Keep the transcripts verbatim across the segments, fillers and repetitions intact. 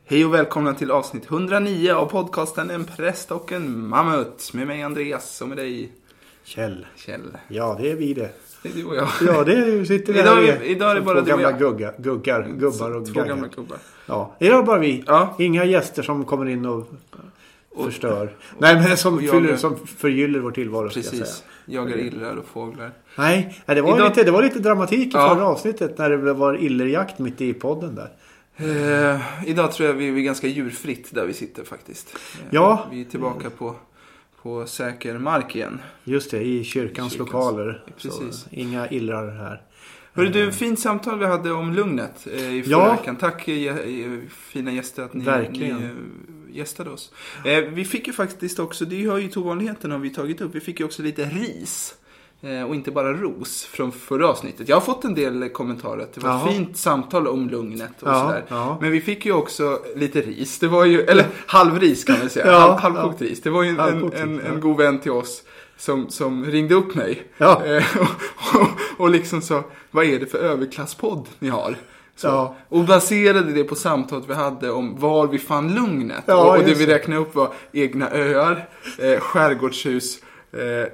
Hej och välkomna till avsnitt etthundranio av podcasten En präst och en mammut. Med mig Andreas och med dig Kjell. Kjell. Ja, det är vi det. Det är du och jag. Ja, det är sitter vi idag, här. Idag är det bara två gamla jag. gugga, guggar, gubbar och Två gaggar. gamla gubbar. Ja, idag är det bara vi. Ja. Inga gäster som kommer in och, och förstör. Och, Nej, men som, jagar, fyller, som förgyller vår tillvaro. Precis. Ska jag säga. Jagar illrar och fåglar. Nej, det var, idag... lite, det var lite dramatik i ja. förra avsnittet när det var illerjakt mitt i podden där. Eh, idag tror jag vi är ganska djurfritt där vi sitter faktiskt. Eh, ja. Vi är tillbaka på, på säker mark igen. Just det, i kyrkans, kyrkans. lokaler. Precis. Så, inga illrar här. Hörru du, fint samtal vi hade om lugnet eh, i förra ja. veckan. Tack eh, fina gäster att ni, ni eh, gästade oss. Eh, vi fick ju faktiskt också, det hör ju till ovanligheten har vi tagit upp, vi fick ju också lite ris. Eh, och inte bara ros från förra avsnittet. Jag har fått en del kommentarer. Det var Jaha. ett fint samtal om lugnet och ja, sådär. Ja. Men vi fick ju också lite ris. Det var ju, eller halvris kan man säga. ja, Halv, halvkokt ja. ris. Det var ju en, en, en, en god vän till oss som, som ringde upp mig. Ja. Eh, och, och, och liksom sa, vad är det för överklasspodd ni har? Så. Ja. Och baserade det på samtalet vi hade om var vi fann lugnet. Ja, och, och det vi det. räknade upp var egna öar, eh, skärgårdshus, eh,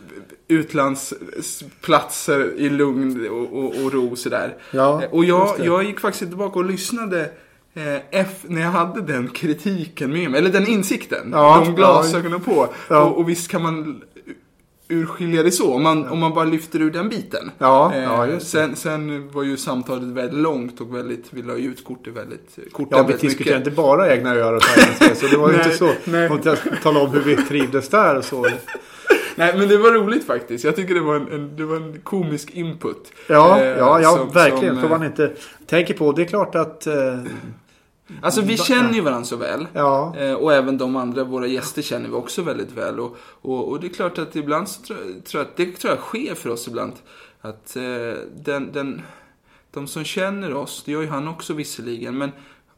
utlandsplatser i lugn och, och, och ro sådär. Ja, och jag, jag gick faktiskt tillbaka och lyssnade eh, F, när jag hade den kritiken med mig, eller den insikten, ja, de glasögonen ja. på. Ja. Och, och visst kan man urskilja det så, om man, om man bara lyfter ur den biten. Ja, eh, ja just sen, sen var ju samtalet väldigt långt och väldigt, vi la ut kortet väldigt kort. Ja, vi diskuterade inte bara egna öar och tajmanska, så det var ju inte så. Nej. Och jag tala om hur vi trivdes där och så. Nej, men det var roligt faktiskt. Jag tycker det var en, en, det var en komisk input. Ja, eh, ja, ja som, verkligen. Som, för man inte tänker på, det är klart att... Eh, alltså vi känner ju varandra så väl. Ja. Eh, och även de andra, våra gäster känner vi också väldigt väl. Och, och, och det är klart att ibland så tror, tror att det tror jag sker för oss ibland. Att eh, den, den, de som känner oss, det gör ju han också visserligen, men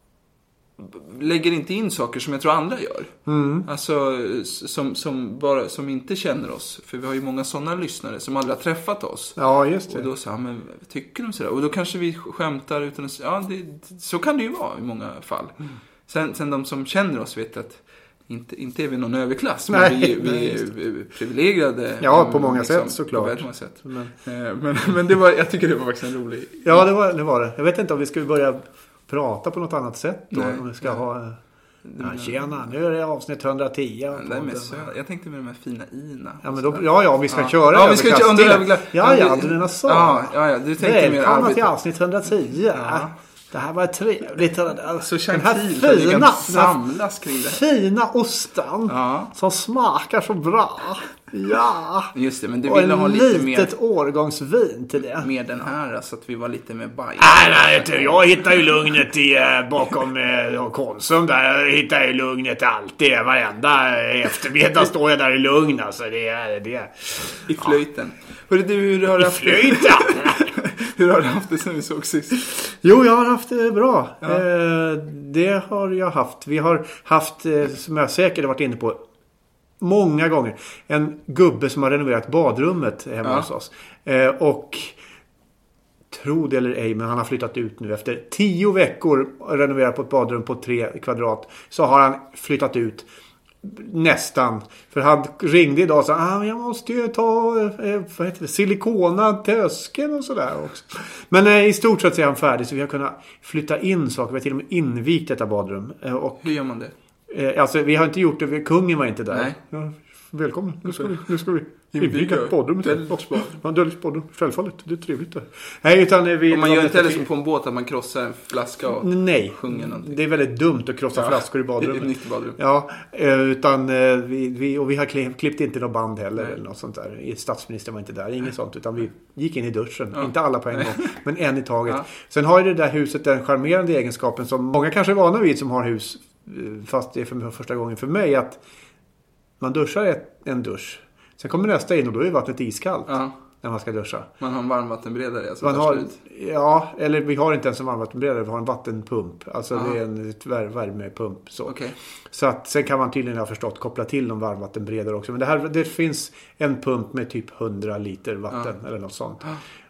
lägger inte in saker som jag tror andra gör. Mm. Alltså som, som, bara, som inte känner oss. För vi har ju många sådana lyssnare som aldrig har träffat oss. Ja, just det. Och då sa men tycker de sådär? Och då kanske vi skämtar utan att ja, det, så kan det ju vara i många fall. Mm. Sen, sen de som känner oss vet att inte, inte är vi någon överklass. Men nej, vi, vi nej, är privilegierade. Ja, på många liksom, sätt såklart. På många sätt. Men, men, men det var, jag tycker det var faktiskt en rolig... Ja, det var, det var det. Jag vet inte om vi ska börja prata på något annat sätt då. Nej, om vi ska nej. ha... Ja, tjena, nu är det avsnitt etthundratio. Nej, men så, jag tänkte med de här fina ina. Ja, men då, ja, ja, vi ska ja. köra ja, vi ska köra under överklass. Ja, ja, du menar så. Ja, ja, ja, du tänkte mer välkomna till avsnitt etthundratio. Ja. Det här var trevligt. Så den här fina, samlas kring det. Fina ostan ja. som smakar så bra. Ja. Just det, men du och ville ha lite mer... litet årgångsvin till det. Mer den här, så att vi var lite mer baj. Nej, nej, jag hittar ju lugnet i, bakom eh, Konsum. Där jag hittar ju lugnet alltid. Varenda eftermiddag står jag där i lugn. Alltså, det är det. I flöjten. Ja. Hörru, du, hur har du haft... I flöjten? Hur har du haft det sen vi såg sist? Jo, jag har haft det bra. Ja. Eh, det har jag haft. Vi har haft, eh, som jag säkert har varit inne på många gånger, en gubbe som har renoverat badrummet hemma ja. hos oss. Eh, och tro det eller ej, men han har flyttat ut nu. Efter tio veckor renoverat på ett badrum på tre kvadrat så har han flyttat ut. Nästan. För han ringde idag och sa ah, jag måste ju ta eh, vad heter det, silikona tösken och sådär också. Men eh, i stort sett så är han färdig, så vi har kunnat flytta in saker. Vi har till och med invigt detta badrum. Eh, och, hur gör man det? Eh, alltså vi har inte gjort det, kungen var inte där. Nej. Ja, välkommen, nu ska vi, nu ska vi inviga badrummet. Ja, Döljes badrum, självfallet, det är trevligt där. Nej, utan vi... Om man gör inte heller som på en båt att man krossar en flaska och nej, sjunger någonting. Det är väldigt dumt att krossa ja, flaskor i badrummet. I ett nytt badrum. Ja, utan vi, vi, och vi har klippt, klippt inte någon band heller. Nej. Eller något sånt där. Statsministern var inte där, inget sånt. Utan vi gick in i duschen, ja. Inte alla på en gång, men en i taget. Ja. Sen har ju det där huset den charmerande egenskapen som många kanske är vana vid som har hus, fast det är för första gången för mig, att man duschar ett, en dusch. Sen kommer nästa in och då är vattnet iskallt. Ja. När man ska duscha. Man har en varmvattenberedare. Alltså man har, ja, eller vi har inte ens en varmvattenberedare. Vi har en vattenpump. Alltså aha. Det är en värmepump. Så. Okay. Så att sen kan man tydligen ha förstått koppla till någon varmvattenberedare också. Men det, här, det finns en pump med typ hundra liter vatten. Ja. Eller något sånt. Ja.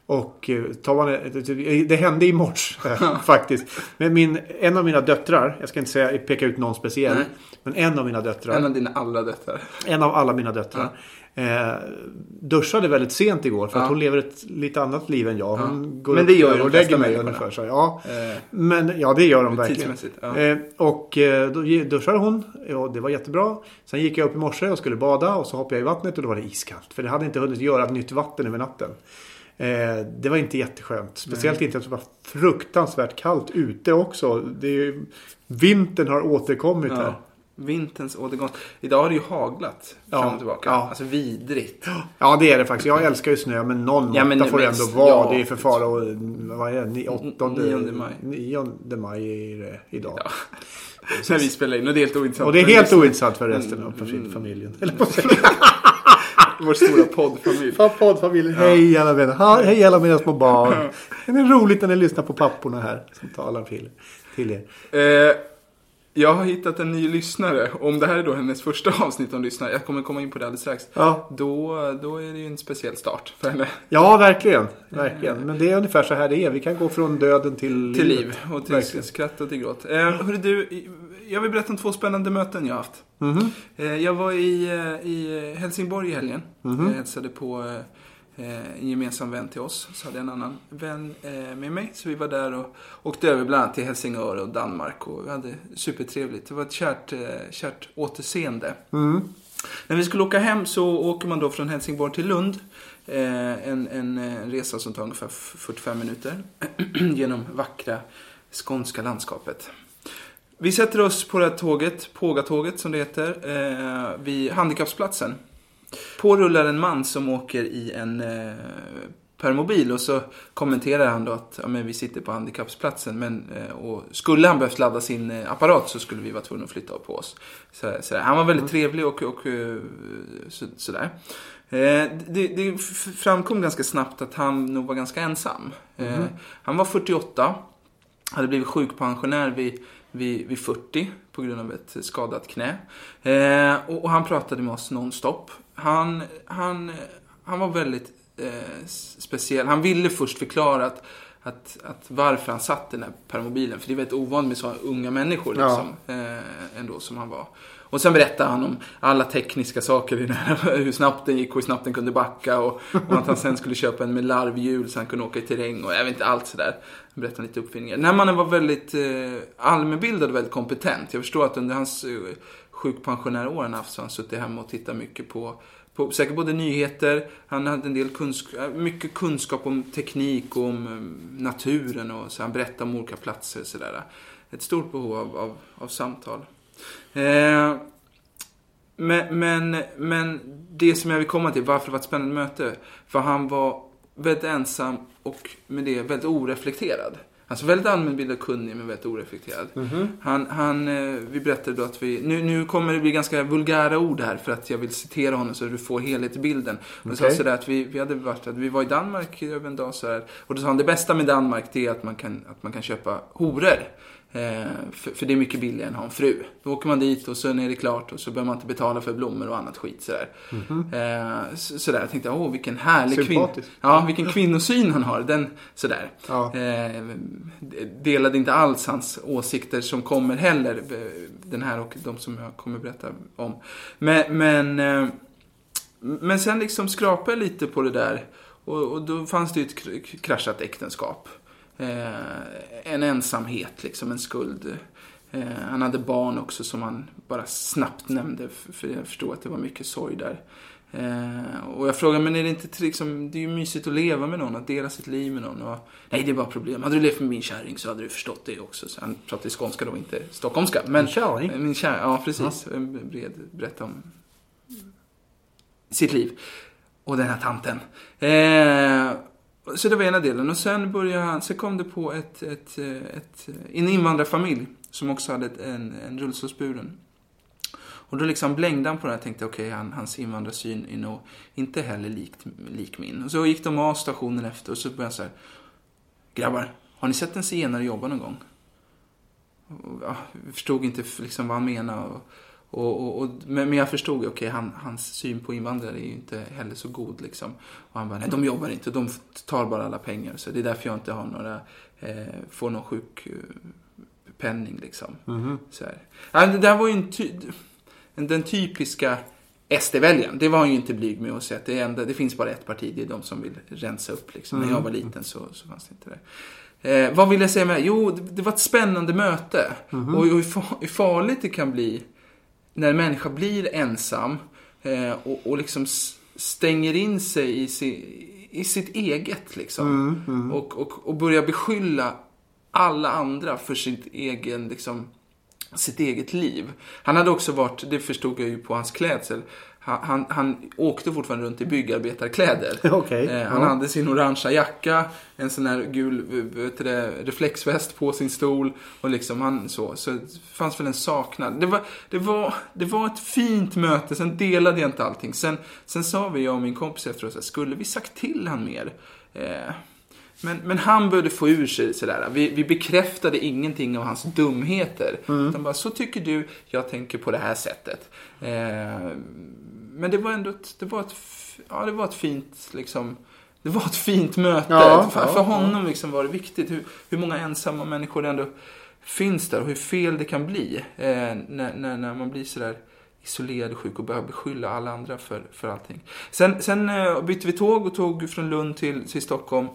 Och tar man, det hände i morse faktiskt. Men min, en av mina döttrar, jag ska inte säga peka ut någon speciell, Nej. men en av mina döttrar. En av dina alla döttrar. En av alla mina döttrar. Ja. Eh, duschade väldigt sent igår för ja. att hon lever ett lite annat liv än jag. Hon ja. går men det gör och lägger mig ungefär så. Ja. Eh, men ja, det gör de verkligen. Ja. Eh, och eh, då duschade hon och det var jättebra. Sen gick jag upp i morse och skulle bada och så hoppade jag i vattnet och då var det iskallt. För det hade inte hunnit göra nytt vatten över natten. Eh, det var inte jätteskönt. Speciellt Nej. inte att det var fruktansvärt kallt ute också. Det är ju, vintern har återkommit ja. här. Vinterns återgång. Idag har det ju haglat ja. fram och tillbaka. Ja. Alltså vidrigt. Ja, det är det faktiskt. Jag älskar ju snö, men någon ja, måtta får det ändå vara. Ja, det är för fara och vad är det? åttonde maj. nionde maj är det idag. Ja. När vi spelar in. Och det är helt ointressant. Och det är helt ointressant för resten av mm. familjen. Eller på vår stora poddfamilj. Poddfamilj. Ja. Hej alla vänner. Hej alla mina små barn. Det är roligt när ni lyssnar på papporna här som talar till, till er. Eh, jag har hittat en ny lyssnare. Om det här är då hennes första avsnitt om lyssnare. Jag kommer komma in på det alldeles strax. Ja. Då, då är det ju en speciell start för henne. Ja, verkligen. verkligen. Men det är ungefär så här det är. Vi kan gå från döden till, till liv. Och till verkligen. Skratt och till gråt. Eh, hörru du, jag vill berätta om två spännande möten jag har haft. Mm-hmm. Eh, jag var i, i Helsingborg i helgen. Mm-hmm. Jag hälsade på en gemensam vän till oss. Så hade jag en annan vän med mig. Så vi var där och åkte över bland annat till Helsingör och Danmark. Och vi hade supertrevligt. Det var ett kärt, kärt återseende. Mm. När vi skulle åka hem så åker man då från Helsingborg till Lund. En, en, en resa som tar ungefär fyrtiofem minuter. Genom vackra skånska landskapet. Vi sätter oss på det här tåget, Pågatåget som det heter, vid handikappsplatsen. På rullar en man som åker i en eh, permobil och så kommenterar han då att ja, men vi sitter på handikappsplatsen men, eh, och skulle han behövt ladda sin eh, apparat så skulle vi vara tvungna att flytta på oss. Så, så han var väldigt mm. trevlig och, och så, sådär. Eh, det, det framkom ganska snabbt att han nog var ganska ensam. Eh, mm. Han var fyrtioåtta, hade blivit sjukpensionär vid Vid, vid fyrtio på grund av ett skadat knä. Eh, och, och han pratade med oss nonstop. Han, han, han var väldigt eh, speciell. Han ville först förklara att, att, att varför han satt den här permobilen. För det är väldigt ovanligt med så unga människor liksom, ja. eh, ändå som han var. Och sen berättade han om alla tekniska saker i den här, hur snabbt den gick och hur snabbt den kunde backa och, och att han sen skulle köpa en med larvhjul så han kunde åka i terräng och jag vet inte allt sådär. Han berättade lite uppfinningar. Den här mannen var väldigt eh, allmänbildad och väldigt kompetent. Jag förstår att under hans eh, sjukpensionäråren haft så han suttit hemma och tittat mycket på, på säkert både nyheter. Han hade en del kunskap, mycket kunskap om teknik och om um, naturen och så han berättade om olika platser och sådär. Ett stort behov av, av, av samtal. Eh, men, men, men det som jag vill komma till, varför det var ett spännande möte, för han var väldigt ensam och med det väldigt oreflekterad. Alltså väldigt allmänbildad, kunnig men väldigt oreflekterad. Mm-hmm. Han, han, vi berättade då att vi, nu, nu kommer det bli ganska vulgära ord här för att jag vill citera honom så att du får helhet i bilden. Okay. Och så så där att vi, vi hade varit att vi var i Danmark över en dag så här, och då sa han det bästa med Danmark det är att man kan, att man kan köpa horor. Eh, för, för det är mycket billigare än att ha en fru. Då åker man dit och så är det klart och så behöver man inte betala för blommor och annat skit sådär. Mm-hmm. Eh, så, sådär. Jag tänkte, åh vilken härlig kvinna. Ja, vilken kvinnosyn han har. Den, sådär. Ja. Eh, delade inte alls hans åsikter som kommer heller. Den här och de som jag kommer berätta om. Men, men, eh, men sen liksom skrapade jag lite på det där. Och, och då fanns det ju ett kraschat äktenskap. Eh, en ensamhet liksom, en skuld. eh, han hade barn också som han bara snabbt nämnde för jag förstod att det var mycket sorg där. eh, och jag frågade, men är det inte liksom, det är ju mysigt att leva med någon, att dela sitt liv med någon och, nej det är bara problem, hade du levt med min kärring så hade du förstått det också. Så han pratade skånska då, inte stockholmska, men min kärring, min kärring ja precis, ja. Bred, berätta om sitt liv och den här tanten. eh, Så det var ena delen. Och sen började han, så kom det på ett, ett, ett, en invandrarfamilj som också hade en, en rullstolsburen. Och då liksom blängde han på det här och tänkte okej, okay, han, hans invandrarsyn är nog inte heller likt, lik min. Och så gick de av stationen efter och så började han så här, grabbar, har ni sett en zigenare jobba någon gång? Och, ja, jag förstod inte liksom vad han menade och Och, och, och, men jag förstod, okej, okay, han, hans syn på invandrare är ju inte heller så god liksom. Och han bara, nej, de jobbar inte, de tar bara alla pengar. Så det är därför jag inte har några, eh, får någon sjukpenning liksom. Mm-hmm. Så här. Ja, det där var ju en ty- den typiska S D-väljaren. Det var han ju inte blyg med att säga att det, enda, det finns bara ett parti, det är de som vill rensa upp liksom. Mm. När jag var liten så, så fanns det inte det. Eh, vad vill jag säga med? Jo, det, det var ett spännande möte. Mm-hmm. Och hur, far, hur farligt det kan bli när en människa blir ensam eh, och, och liksom stänger in sig i, si, i sitt eget liksom. Mm, mm. Och, och, och börjar beskylla alla andra för sitt egen liksom, sitt eget liv. Han hade också varit, det förstod jag ju på hans klädsel, han, han, han åkte fortfarande runt i byggarbetarkläder. Okay, eh, han ja. hade sin orangea jacka, en sån här gul vet du, reflexväst på sin stol och liksom han så, så det fanns väl en saknad. Det var, det var, det var ett fint möte, sen delade jag inte allting. Sen, sen sa vi, jag och min kompis efteråt, skulle vi sagt till han mer? Eh, Men, men han började få ur sig sådär. Vi, vi bekräftade ingenting av hans dumheter. Mm. Utan bara, så tycker du, jag tänker på det här sättet. Eh, men det var ändå ett, det var ett, ja, det var ett fint liksom, det var ett fint möte. Ja, för, ja, för honom liksom var det viktigt hur, hur många ensamma människor ändå finns där och hur fel det kan bli eh, när, när, när man blir sådär isolerad och sjuk och behöver beskylla alla andra för, för allting. Sen, sen eh, bytte vi tåg och tog från Lund till, till Stockholm.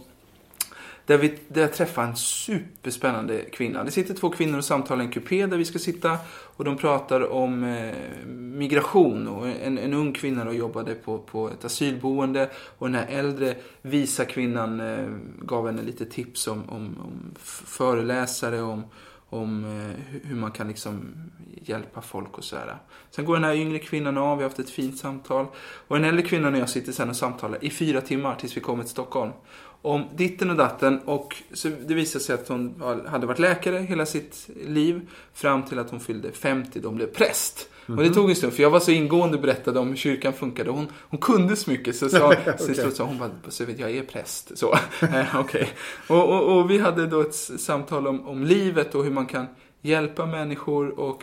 Där, vi, där jag träffade en superspännande kvinna. Det sitter två kvinnor och samtalar i en kupé där vi ska sitta. Och de pratar om eh, migration. Och en, en ung kvinna då jobbade på, på ett asylboende. Och den här äldre visa kvinnan eh, gav henne lite tips om, om, om föreläsare. Om, om eh, hur man kan liksom hjälpa folk och sådär. Sen går den här yngre kvinnan av. Vi har haft ett fint samtal. Och den äldre kvinnan och jag sitter sen och samtalar i fyra timmar tills vi kommer till Stockholm. Om ditten och datten, och så det visade sig att hon hade varit läkare hela sitt liv fram till att hon fyllde femtio, de blev präst. Mm-hmm. Och det tog en stund, för jag var så ingående och berättade om hur kyrkan funkade. Hon, hon kunde så mycket, så sa, okay. så, så hon bara, så vet jag är präst. Så, eh, okay. och, och, och vi hade då ett samtal om, om livet och hur man kan hjälpa människor. Och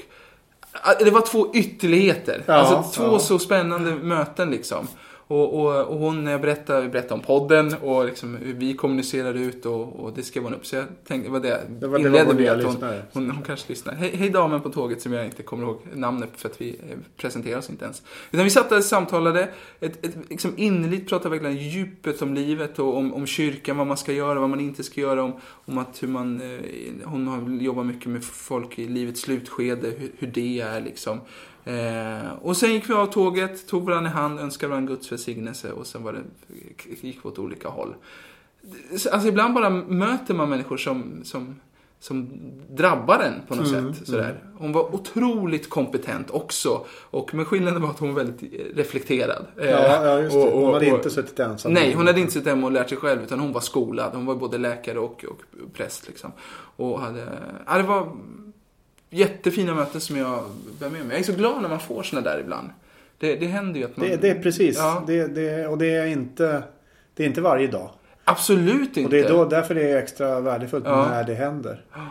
det var två ytterligheter, ja, alltså två ja. så spännande möten liksom. Och, och, och hon berättade, berättade om podden och liksom hur vi kommunicerar ut och, och det skrev hon upp. Så jag tänkte, vad det, det var inledde med att hon, hon, hon kanske lyssnar. Hej, hej damen på tåget, som jag inte kommer ihåg namnet för att vi presenterar oss inte ens. Utan vi satt där och samtalade, ett, ett, liksom innerligt pratade verkligen djupet om livet och om, om kyrkan, vad man ska göra, vad man inte ska göra, om, om att hur man, hon har jobbat mycket med folk i livets slutskede, hur, hur det är liksom. Eh, och sen gick vi av tåget, tog varandra i hand, önskade varandra Guds välsignelse och sen var det, gick vi åt olika håll. Alltså ibland bara möter man människor som, som, som drabbar en på något mm, sätt. Sådär. Mm. Hon var otroligt kompetent också, och med skillnaden var att hon var väldigt reflekterad. Ja, ja just det. Och, och, hon hade inte suttit ensam. Nej, hon hade inte suttit hemma och lärt sig själv, utan hon var skolad. Hon var både läkare och, och präst liksom. Och hade, ja, det var jättefina möten som jag bär med mig. Jag är så glad när man får såna där ibland. Det, det händer ju att man... Det, det är precis. Ja. Det, det, och det är, inte, det är inte varje dag. Absolut inte. Och det är då, därför det är extra värdefullt ja. när det händer. Ja.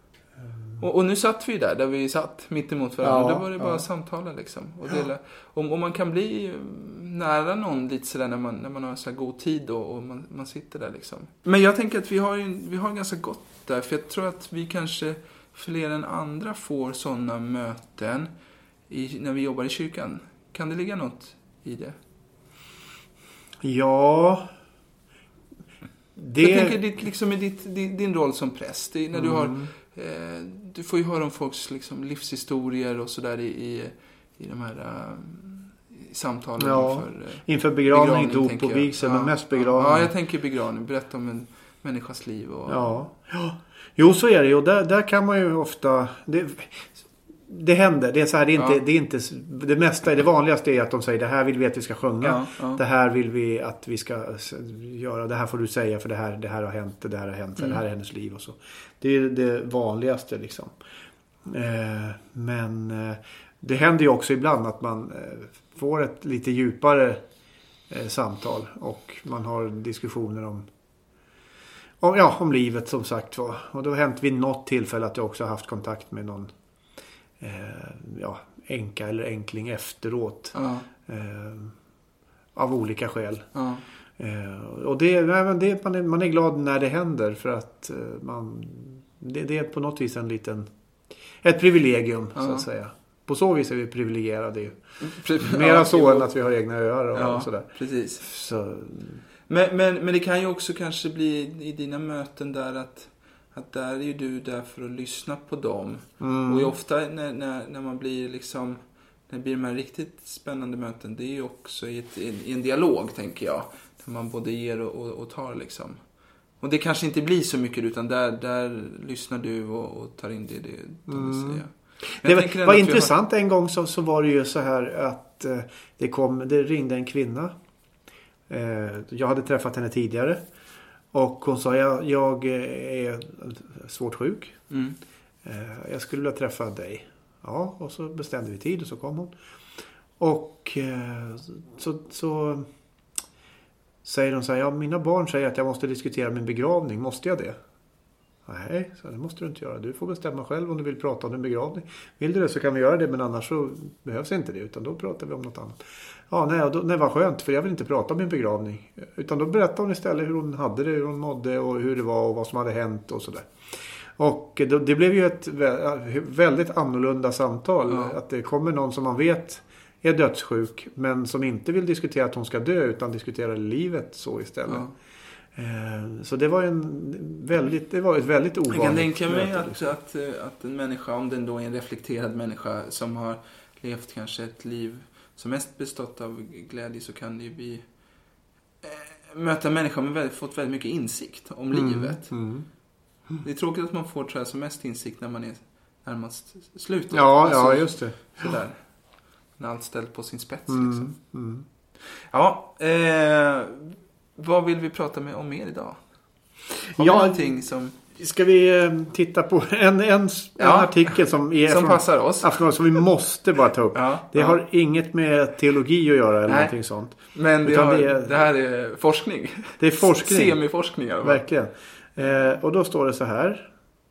Och, och nu satt vi där, där vi satt mitt emot varandra. Ja, då var det bara ja. samtala liksom. Och, dela, och, och man kan bli nära någon lite sådär när man, när man har så här god tid och, och man, man sitter där liksom. Men jag tänker att vi har, ju, vi har ganska gott där. För jag tror att vi kanske... fler än andra får sådana möten i, när vi jobbar i kyrkan. Kan det ligga något i det? Ja. Det... Jag tänker ditt, liksom, i ditt, din, din roll som präst. Det, när mm. du, har, eh, du får ju höra om folks liksom, livshistorier och sådär i, i, i de här uh, i samtalen. Ja, inför, uh, inför begravning, dop och vigsel, ja, men mest begravning. Ja, jag tänker begravning. Berätta om en människas liv. Och, ja, ja. Jo, så är det. Och där, där kan man ju ofta... Det, det händer. Det är så här, det är inte, ja. det är inte... Det mesta, det vanligaste är att de säger det här vill vi att vi ska sjunga. Ja, ja. Det här vill vi att vi ska göra. Det här får du säga för det här, det här har hänt. Det här har hänt. Mm. Det här är hennes liv och så. Det är det vanligaste liksom. Eh, men eh, det händer ju också ibland att man eh, får ett lite djupare eh, samtal. Och man har diskussioner om Om, ja, om livet som sagt var. Och då har hänt vid något tillfälle att jag också har haft kontakt med någon eh, ja, änka eller enkling efteråt. Ja. Eh, av olika skäl. Ja. Eh, och det, nej, men det, man, är, man är glad när det händer för att eh, man, det, det är på något vis en liten ett privilegium ja. så att säga. På så vis är vi privilegierade ju. Pre- Mera ja, så jo. än att vi har egna öar och, Ja, och sådär. precis. Så, Men, men, men det kan ju också kanske bli i dina möten där att, att där är ju du där för att lyssna på dem. mm. Och ofta när, när, när man blir liksom, när det blir de här riktigt spännande möten, det är ju också i, ett, i en dialog tänker jag. Där man både ger och, och, och tar liksom. Och det kanske inte blir så mycket utan där, där lyssnar du och, och tar in det, det de vill Mm. säga. Det var, var intressant har... en gång så, så var det ju så här att eh, det kom, det ringde en kvinna. Eh, jag hade träffat henne tidigare. Och hon sa, jag, jag är svårt sjuk. Mm. Eh, jag skulle vilja träffa dig. Ja, och så bestämde vi tid och så kom hon. Och eh, så, så säger hon så här, ja mina barn säger att jag måste diskutera min begravning. Måste jag det? Nej, så det måste du inte göra. Du får bestämma själv om du vill prata om din begravning. Vill du det så kan vi göra det, men annars så behövs inte det. Utan då pratar vi om något annat. Ja, nej, och då, nej, vad skönt, för jag vill inte prata om min begravning. Utan då berättar hon istället hur hon hade det, hur hon mådde och hur det var och vad som hade hänt och sådär. Och då, det blev ju ett väldigt annorlunda samtal. Ja. Att det kommer någon som man vet är dödssjuk, men som inte vill diskutera att hon ska dö, utan diskutera livet så istället. Ja. Så det var en väldigt, det var ett väldigt ovanligt Jag kan tänka mig möte, att, liksom. att, att en människa, om den då är en reflekterad människa som har levt kanske ett liv som mest bestått av glädje, så kan det ju bli äh, möta människor med väldigt, fått väldigt mycket insikt om Mm, livet. mm. Det är tråkigt att man får tror jag, som mest insikt när man är närmast slutet. Ja, alltså, ja, just det. Sådär. När allt ställt på sin spets. Mm, Liksom. mm. Ja, eh, vad vill vi prata med om mer idag? Har Ja, vi någonting som... Ska vi eh, titta på en, en, en Ja. artikel som är Som från passar oss. Aftonbladet som vi måste bara ta upp. Ja, det ja. har inget med teologi att göra eller Nej. någonting sånt. Men det, Utan har, det är- det här är forskning. Det är forskning. Semiforskning. i alla fall. Verkligen. Eh, och då står det så här.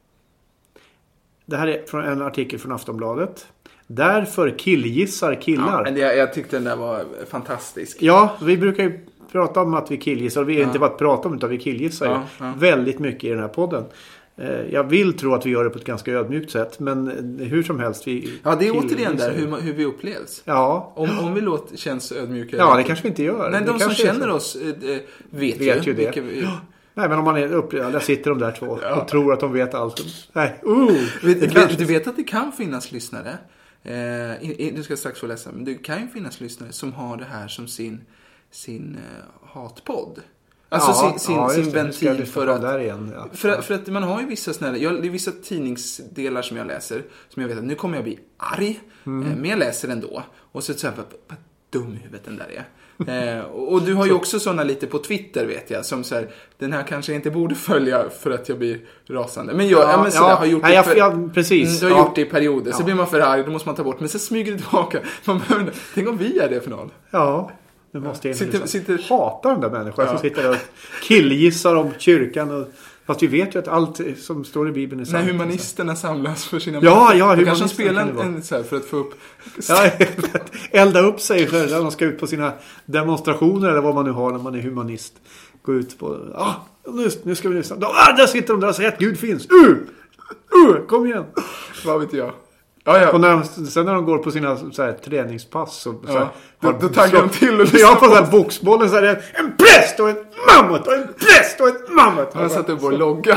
Det här är från en artikel från Aftonbladet. Därför killgissar killar. Ja, men det, jag tyckte den där var fantastisk. Ja, vi brukar ju prata om att vi killgissar. Vi är Ja. inte bara att prata om det, utan vi killgissar Ja, ju ja. väldigt mycket i den här podden. Eh, Jag vill tro att vi gör det på ett ganska ödmjukt sätt. Men hur som helst. Vi Ja, det är återigen killgissar där ju. hur, man- hur vi upplevs. Ja. Om, om vi låter, känns ödmjuka. Ja, det kanske vi inte gör. Nej, Det de som kanske är känner så. oss eh, eh, vet, Vet ju det. Vilka vi, Nej, men om man är uppe, där sitter de där två Ja. och tror att de vet allt. Nej, uh, du, det du, kanske- du vet att det kan finnas lyssnare. Eh, i- i- du ska strax få läsa. Men det kan ju finnas lyssnare som har det här som sin, sin eh, hatpodd. Alltså Ja, sin, sin, ja, sin just det. Nu ska jag ventil lyssna för på att... där igen. Ja. För, att- för att man har ju vissa såna här, jag, det är vissa tidningsdelar som jag läser som jag vet att nu kommer jag bli arg, Mm. eh, men jag läser ändå. Och så säger jag, vad, vad dum i huvudet den där är. eh, och, och du har ju också såna lite på Twitter vet jag, som så här, den här kanske jag inte borde följa för att jag blir rasande. Men jag, ja, men så där, har gjort ja, det jag, för, ja, precis. du har Ja. gjort det i perioder, så Ja. blir man för arg, då måste man ta bort. Men så smyger det tillbaka. Man behöver, tänk om vi är det för någon. Ja, nu måste jag Sitter- sitter, sitter- hatar de där människorna Ja. som sitter där och killgissar om kyrkan. Och, fast vi vet ju att allt som står i Bibeln är sant. När humanisterna samlas för sina Ja, ja, Då kanske de humanisterna spelar kan det en, vara. en så här för att få upp... Ja, elda upp sig för när de ska ut på sina demonstrationer eller vad man nu har när man är humanist. Gå ut på, ah, nu, nu ska vi lyssna. Ah, där sitter de där och säger att Gud finns. Uh! Uh! Kom igen. Vad vet jag. Ja, ja. Och när de, sen när de går på sina så här, träningspass så, så här, Ja, då- då taggar de till och lyssnar ja, på på den här boxbollen så är det en präst och en mammut och en präst och en mammut. Han har satt upp vår logga.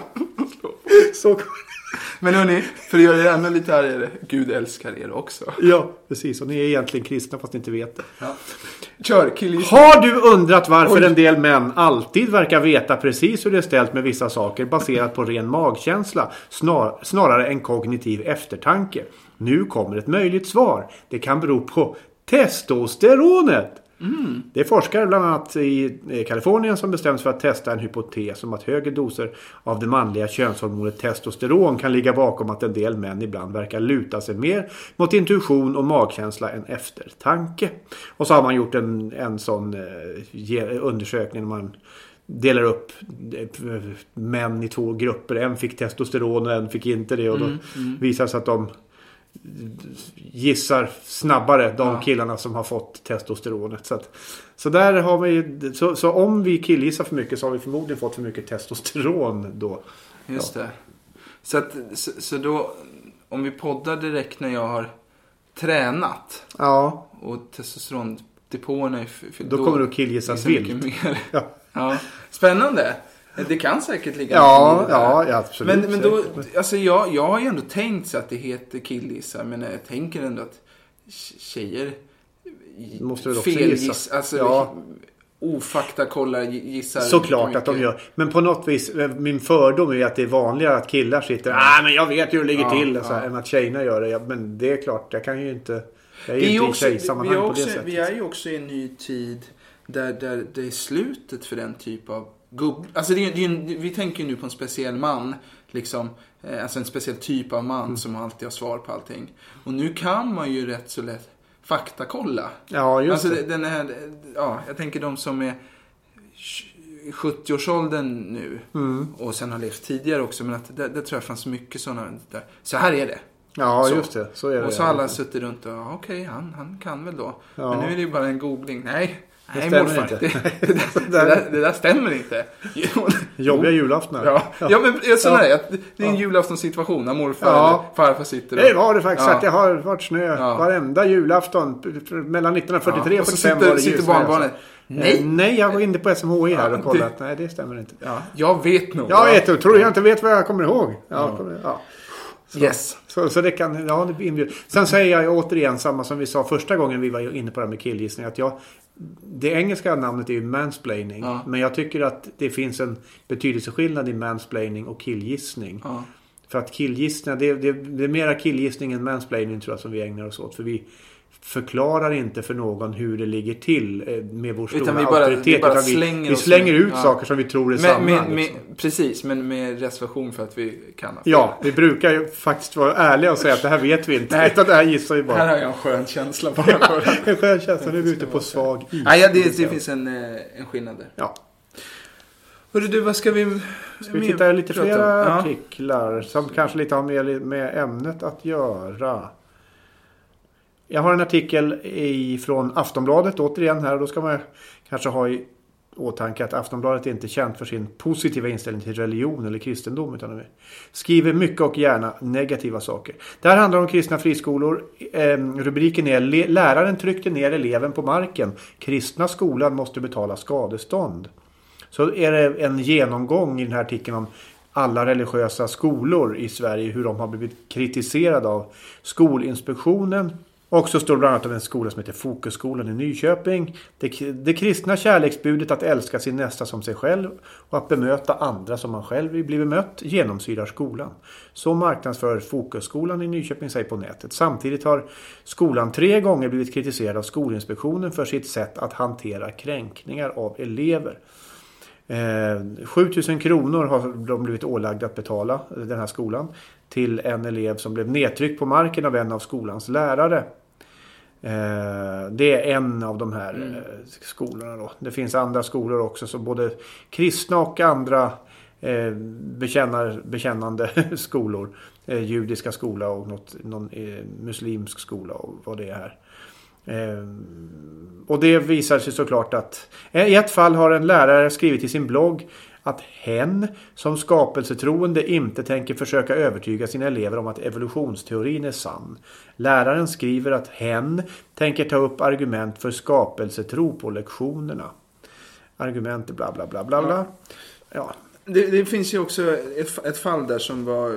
Så, Men hörni, för att göra det ännu lite argare. Gud älskar er också. ja, precis. Och ni är egentligen kristna fast ni inte vet det. Ja. Kör, killis. Har du undrat varför Oj. en del män alltid verkar veta precis hur det är ställt med vissa saker baserat på ren magkänsla snar, snarare än kognitiv eftertanke? Nu kommer ett möjligt svar. Det kan bero på testosteronet. Mm. Det är forskare bland annat i Kalifornien som bestäms för att testa en hypotes om att högre doser av det manliga könshormonet testosteron kan ligga bakom att en del män ibland verkar luta sig mer mot intuition och magkänsla än eftertanke. Och så har man gjort en, en sån eh, undersökning där man delar upp eh, män i två grupper. En fick testosteron och en fick inte det och då Mm, mm. visar sig att de gissar snabbare de ja. killarna som har fått testosteronet. Så, att, så där har vi så, så om vi killgissar för mycket så har vi förmodligen fått för mycket testosteron då. Just ja. det. Så, att, så, så då om vi poddar direkt när jag har tränat ja. och testosterondepåerna är för, då, då kommer du att killgissa vilt. Mer. Ja. Ja. Spännande. Det kan säkert ligga ja, ja, ja, absolut. Men, men då, alltså jag, jag har ju ändå tänkt så att det heter killgissa. Men jag tänker ändå att tjejer måste du också felgiss, alltså ja. ofakta kollar gissar. Såklart att de gör. Men på något vis, min fördom är att det är vanligare att killar sitter ah, men jag vet hur det ligger ja, till ja. Så här, än att tjejerna gör det. Ja, men det är klart, jag kan ju inte jag är ju inte också, i tjejsammanhang vi, också, på det sättet. Vi är ju också i en ny tid där, där det är slutet för den typ av gubb. Alltså det är, det är, vi tänker nu på en speciell man liksom, alltså en speciell typ av man mm. som alltid har svar på allting. Och nu kan man ju rätt så lätt faktakolla. Ja, just alltså det. Den här, ja, jag tänker de som är sjuttio-årsåldern nu mm. och sen har levt tidigare också, men att det, det tror jag fanns mycket sådana där. Så här är det. Ja, så. just det. Så är det. Och så alla suttit runt och okej, okay, han, han kan väl då. Ja. Men nu är det ju bara en googling. Nej, det nej stämmer morfar. inte. Det, det, det, där, det där stämmer inte. Jobbiga julaftnar. Ja, ja. ja men sån här, ja. Det är en julaftonsituation när morfar ja. eller farfar sitter där. Det var det faktiskt ja. att det har varit snö ja. varenda julafton mellan nittonhundrafyrtiotre ja. och fyrtiofem var det sitter barnbarnet. Nej. Nej, jag var inne på S M H I här och kollat. Nej, det stämmer inte. Ja. Jag vet nog. Jag vet, jag tror jag inte vet vad jag kommer ihåg. Ja, ja. ja. Så, yes. så, så det kan, ja, det inbjud. Sen säger jag återigen samma som vi sa första gången vi var inne på det här med killgissning, att jag, det engelska namnet är ju mansplaining, ja. men jag tycker att det finns en betydelseskillnad i mansplaining och killgissning. Ja. För att killgissning, det, det, det är mera killgissning än mansplaining tror jag som vi ägnar oss åt, för vi förklarar inte för någon hur det ligger till med vår stora vi bara, auktoritet. Vi, bara utan slänger, vi, vi slänger ut ja. saker som vi tror är men, sanna. med, liksom. med, precis, men med reservation för att vi kan. Ja, vi brukar ju faktiskt vara ärliga och säga att det här vet vi inte. Nej, utan det här gissar vi bara. Här har jag en skön känsla på. En skön känsla, nu är vi ute på svag is. Nej, ja, det, det finns en, en skillnad där. Ja. Hörru du, vad ska vi... Ska vi titta lite flera ja. artiklar som kanske lite har med, med ämnet att göra. Jag har en artikel i, från Aftonbladet återigen här. Och då ska man kanske ha i åtanke att Aftonbladet är inte känt för sin positiva inställning till religion eller kristendom. Utan de skriver mycket och gärna negativa saker. Det här handlar om kristna friskolor. Eh, rubriken är Läraren tryckte ner eleven på marken. Kristna skolan måste betala skadestånd. Så är det en genomgång i den här artikeln om alla religiösa skolor i Sverige. Hur de har blivit kritiserade av Skolinspektionen. Och så står det bland annat om en skola som heter Fokusskolan i Nyköping. Det, det kristna kärleksbudet att älska sin nästa som sig själv och att bemöta andra som man själv vill bli bemött genomsyrar skolan. Så marknadsför Fokusskolan i Nyköping sig på nätet. Samtidigt har skolan tre gånger blivit kritiserad av Skolinspektionen för sitt sätt att hantera kränkningar av elever. Eh, sjutusen kronor har de blivit ålagda att betala den här skolan till en elev som blev nedtryckt på marken av en av skolans lärare. Eh, det är en av de här mm. skolorna då. Det finns andra skolor också, så både kristna och andra eh, bekännar, bekännande skolor, eh, judiska skola och något, någon eh, muslimsk skola och vad det är här. Eh, och det visar sig såklart att i ett fall har en lärare skrivit i sin blogg att hen som skapelsetroende inte tänker försöka övertyga sina elever om att evolutionsteorin är sann. Läraren skriver att hen tänker ta upp argument för skapelsetro på lektionerna. Argument bla bla bla bla bla. Ja. Det, det finns ju också ett, ett fall där som var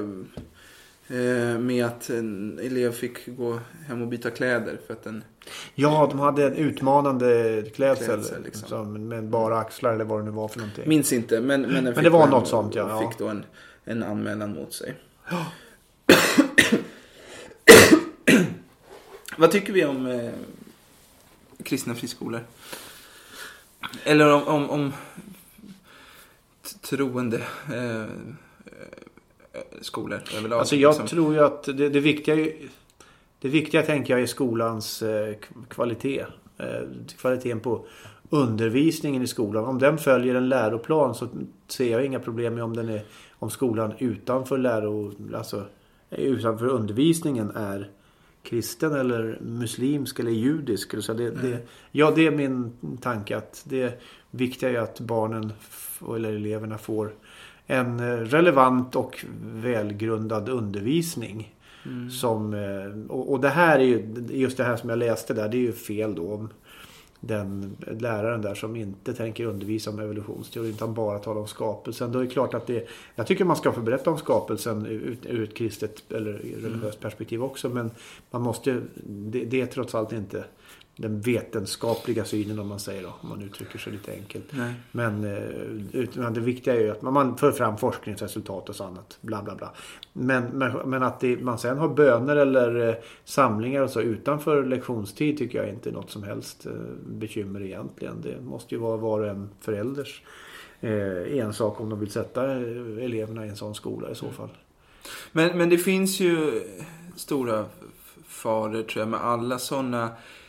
eh, med att en elev fick gå hem och byta kläder för att den... Ja, de hade en utmanande klädsel, klädsel liksom. Som, med bara axlar eller vad det nu var för någonting. Minns inte, men, men, men det var något sånt, ja. Fick då en, en anmälan mot sig. Ja. Vad tycker vi om eh, kristna friskolor? Eller om, om, om troende eh, skolor överlag? Alltså jag liksom. tror ju att det, det viktiga är Det viktiga tänker jag är skolans eh, kvalitet. Eh, kvaliteten på undervisningen i skolan. Om den följer en läroplan så ser jag inga problem med om den är om skolan utanför läro, alltså utanför undervisningen är kristen eller muslimsk eller judisk. Så det, det, ja, det är min tanke att det viktiga är att barnen eller eleverna får en relevant och välgrundad undervisning. Mm. Som, och, och det här är ju, just det här som jag läste där, det är ju fel då om den läraren där som inte tänker undervisa om evolutionsteori utan bara tala om skapelsen. Då är det klart att det, jag tycker man ska få berätta om skapelsen ur, ur ett kristet eller religiöst perspektiv också, men man måste, det, det är trots allt inte den vetenskapliga synen om man säger då, om man uttrycker sig lite enkelt. Nej. Men utan det viktiga är ju att man för fram forskningsresultat och sånt, bla bla bla. Men, men, men att det, man sen har böner eller samlingar och så utanför lektionstid tycker jag inte är något som helst bekymmer egentligen. Det måste ju vara var och en förälders eh, en sak om de vill sätta eleverna i en sån skola i så fall. Men, men det finns ju stora faror tror jag med alla sådana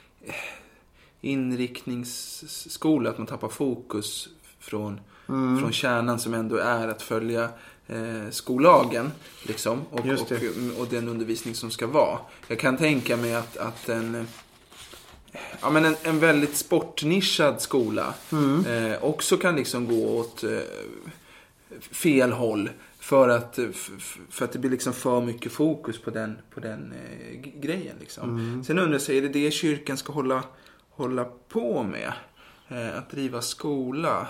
inriktningsskola, att man tappar fokus från, mm. från kärnan som ändå är att följa eh, skollagen liksom, och, och, och den undervisning som ska vara. Jag kan tänka mig att, att en, ja, men en, en väldigt sportnischad skola mm. eh, också kan liksom gå åt eh, fel håll för att, för att det blir liksom för mycket fokus på den, på den eh, grejen liksom. Mm. Sen undrar jag, är det det kyrkan ska hålla hålla på med, eh, att driva skola?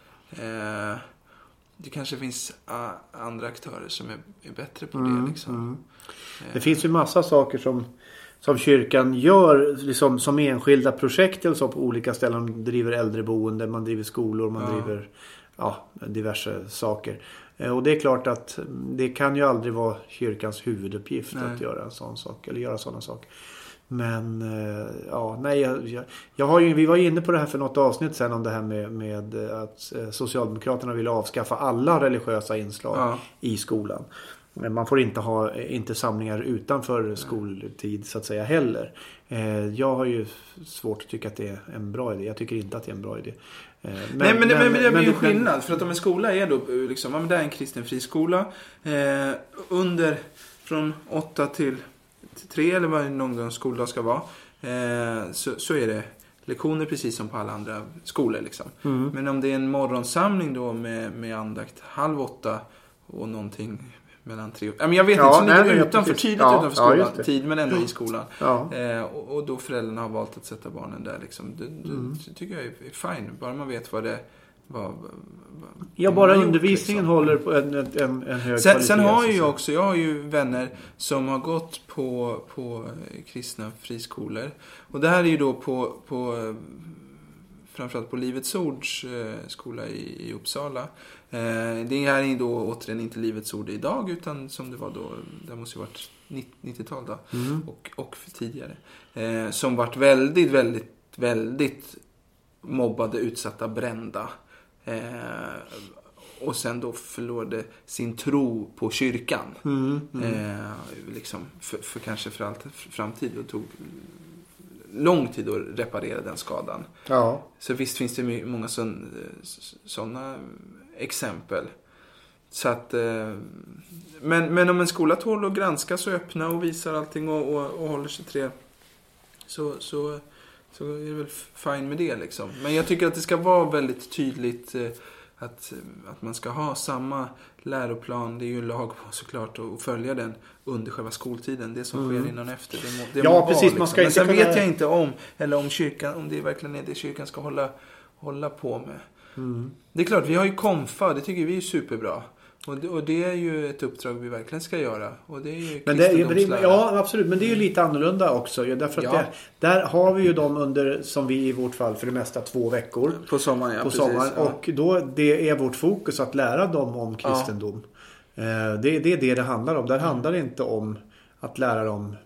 Eh, det kanske finns a, andra aktörer som är, är bättre på mm, det liksom. Mm. Eh. Det finns ju massa saker som, som kyrkan gör liksom, som enskilda projekt eller så på olika ställen. Man driver äldreboende, man driver skolor, man ja. driver ja, diverse saker. Eh, och det är klart att det kan ju aldrig vara kyrkans huvuduppgift nej. Att göra en sån sak eller göra sådana saker. Men ja, nej, jag, jag har ju, vi var inne på det här för något avsnitt sen om det här med, med att Socialdemokraterna vill avskaffa alla religiösa inslag ja. I skolan. Men man får inte ha inte samlingar utanför skoltid så att säga heller. Jag har ju svårt att tycka att det är en bra idé. Jag tycker inte att det är en bra idé. Men, nej, men, men, men, men det blir ju skillnad. För att om en skola är då liksom, ja, men det är en kristen friskola eh, under från åtta till tre eller vad någon gång skoldag ska vara eh, så, så är det lektioner precis som på alla andra skolor liksom. Mm. Men om det är en morgonsamling då med, med andakt halv åtta och någonting mellan tre och... Ja, men jag vet ja, inte, så ligger utanför precis. Tidigt ja, utanför skolan ja, tid men ändå i skolan ja. eh, och, och då föräldrarna har valt att sätta barnen där liksom. Det, mm. det tycker jag är fine, bara man vet vad det Vad, vad, ja, bara undervisningen gjort, liksom. Håller på en, en, en hög sen, kvalitet. Sen har ju jag också, jag har ju vänner som har gått på, på kristna friskolor. Och det här är ju då på, på framförallt på Livets Ords skola i, i Uppsala. Eh, det här är då återigen inte Livets Ord idag utan som det var då, det måste ju varit nittiotal då. Mm. Och, och för tidigare. Eh, som varit väldigt, väldigt, väldigt mobbade, utsatta, brända. Eh, och sen då förlorade sin tro på kyrkan. Mm, mm. Eh, liksom för, för kanske för allt framtid och tog lång tid att reparera den skadan. Ja. Så visst finns det många sådana exempel. Så att, eh, men, men om en skola tål att granskas och öppna och visar allting och, och, och håller sig till det så, så Så är det väl fine med det liksom. Men jag tycker att det ska vara väldigt tydligt eh, att, att man ska ha samma läroplan. Det är ju lag på såklart att följa den under själva skoltiden. Det som mm. sker innan och efter. Det må, det ja, må precis. Vara, liksom. Man ska Men inte sen kunna... vet jag inte om, eller om kyrkan, om det verkligen är det kyrkan ska hålla, hålla på med. Mm. Det är klart, vi har ju konfa. Det tycker vi är superbra. Och det, och det är ju ett uppdrag vi verkligen ska göra. Och det är ju men det, är, ja, absolut. Men det är ju lite annorlunda också. Därför att ja. det, där har vi ju dem under, som vi i vårt fall för det mesta, två veckor. På sommaren, ja. På precis, sommaren. Ja. Och då, det är vårt fokus att lära dem om kristendom. Ja. Det, det är det det handlar om. Där mm. handlar det inte om att lära dem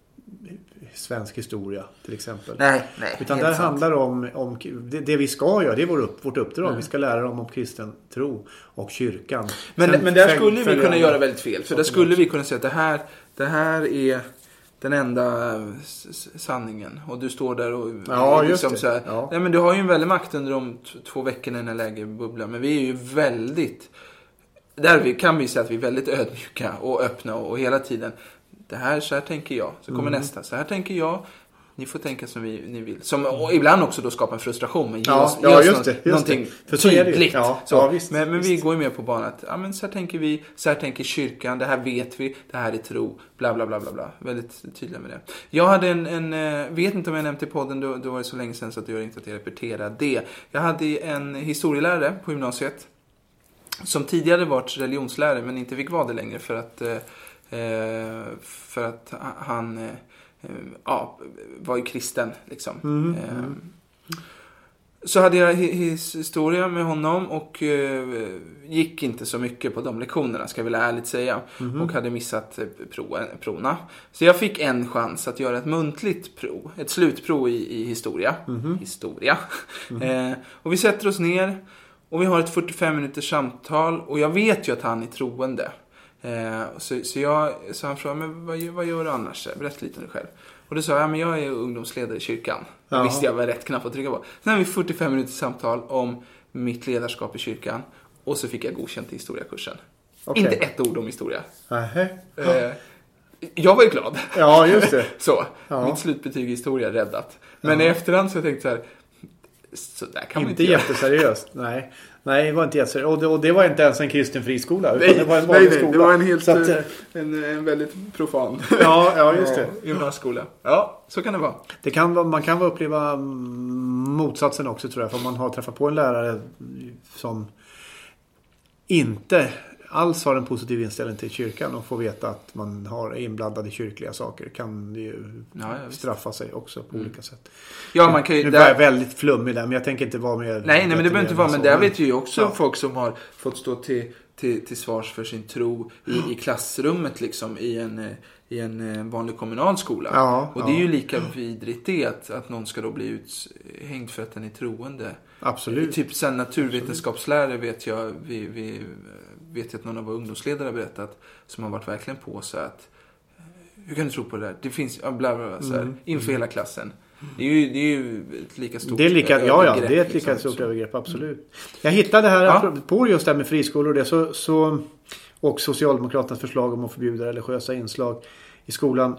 svensk historia till exempel. Nej, nej. Utan där handlar det om, om det, det vi ska göra, det är vår upp, vårt uppdrag. Mm. Vi ska lära dem om kristen tro och kyrkan. Men, men där skulle vi kunna göra väldigt fel. För där skulle vi kunna säga att det här, det här är den enda sanningen. Och du står där och... Ja, liksom just det. Så här, ja. Nej, men du har ju en väldig makt under de t- två veckorna i den här lägerbubblan. Men vi är ju väldigt... Där kan vi säga att vi är väldigt ödmjuka och öppna och, och hela tiden det här, så här tänker jag. Så kommer Mm. nästa, så här tänker jag. Ni får tänka som vi, ni vill. Som, och ibland också då skapa en frustration. Men ge Ja, oss, ja, ge oss just någon, det, just någonting det. För så är det ju. tydligt. Ja, så. ja, visst, men men visst. vi går ju med på banan att ja, men så här tänker vi, så här tänker kyrkan, det här vet vi, det här är tro, bla bla bla bla bla. Väldigt tydliga med det. Jag hade en, en vet inte om jag nämnde i podden, då, då var det så länge sedan så att jag inte att jag repeterade det. Jag hade en historielärare på gymnasiet som tidigare varit religionslärare men inte fick vara det längre för att eh, för att han eh, ja, var ju kristen liksom. Mm. Eh, så hade jag historia med honom och eh, gick inte så mycket på de lektionerna, ska jag väl ärligt säga. Mm. Och hade missat prov, prona. Så jag fick en chans att göra ett muntligt prov, ett slutprov i, i historia. Mm. Historia. Mm. Eh, och vi sätter oss ner och vi har ett fyrtiofem minuters samtal och jag vet ju att han är troende. Eh, så, så, jag, så han frågade, men vad, vad gör du annars? Berätta lite om dig själv. Och då sa jag, ja, men jag är ungdomsledare i kyrkan. Då visste jag var rätt knapp att trycka på. Sen har vi fyrtiofem minuters samtal om mitt ledarskap i kyrkan. Och så fick jag godkänt i historiakursen. Okay. Inte ett ord om historia. Uh-huh. Eh, jag var ju glad. Ja, just det. så, ja. Mitt slutbetyg i historia räddat. Men uh-huh. i efterhand så jag tänkte så här, så där kan man inte inte jätteseriöst, nej. Nej, det var inte jätteseriöst. Och det, och det var inte ens en kristen friskola. Nej, det var en nej, nej, skola. Det var en helt att, en, en väldigt profan. Ja, ja just det. Gymnasieskola. Ja, så kan det vara. Det kan, man kan uppleva motsatsen också, tror jag. För man har träffat på en lärare som inte alls har en positiv inställning till kyrkan och får veta att man har inblandade kyrkliga saker, kan det ju ja, straffa sig också på mm. olika sätt. Ja, man kan ju... Nu där... var jag väldigt flummig där, men jag tänker inte vara med... Nej, nej, men det behöver inte vara, men där vet ju också ja. folk som har fått stå till, till, till svars för sin tro i, i klassrummet liksom, i en, i en vanlig kommunal skola. Ja, och det är ja. ju lika vidrigt det att, att någon ska då bli uthängd för att den är troende. Absolut. Typ sen naturvetenskapslärare vet jag, vi, vi vet jag att någon av våra ungdomsledare har berättat, som har varit verkligen på så att hur kan du tro på det där? Det finns bla bla bla så här, mm. inför hela klassen. Det är ju, det är ju ett lika stort det är lika, ja, ja, det är ett lika liksom, stort övergrepp, absolut. Jag hittade här ja. på just det här med friskolor och det så, så och Socialdemokraternas förslag om att förbjuda religiösa inslag i skolan.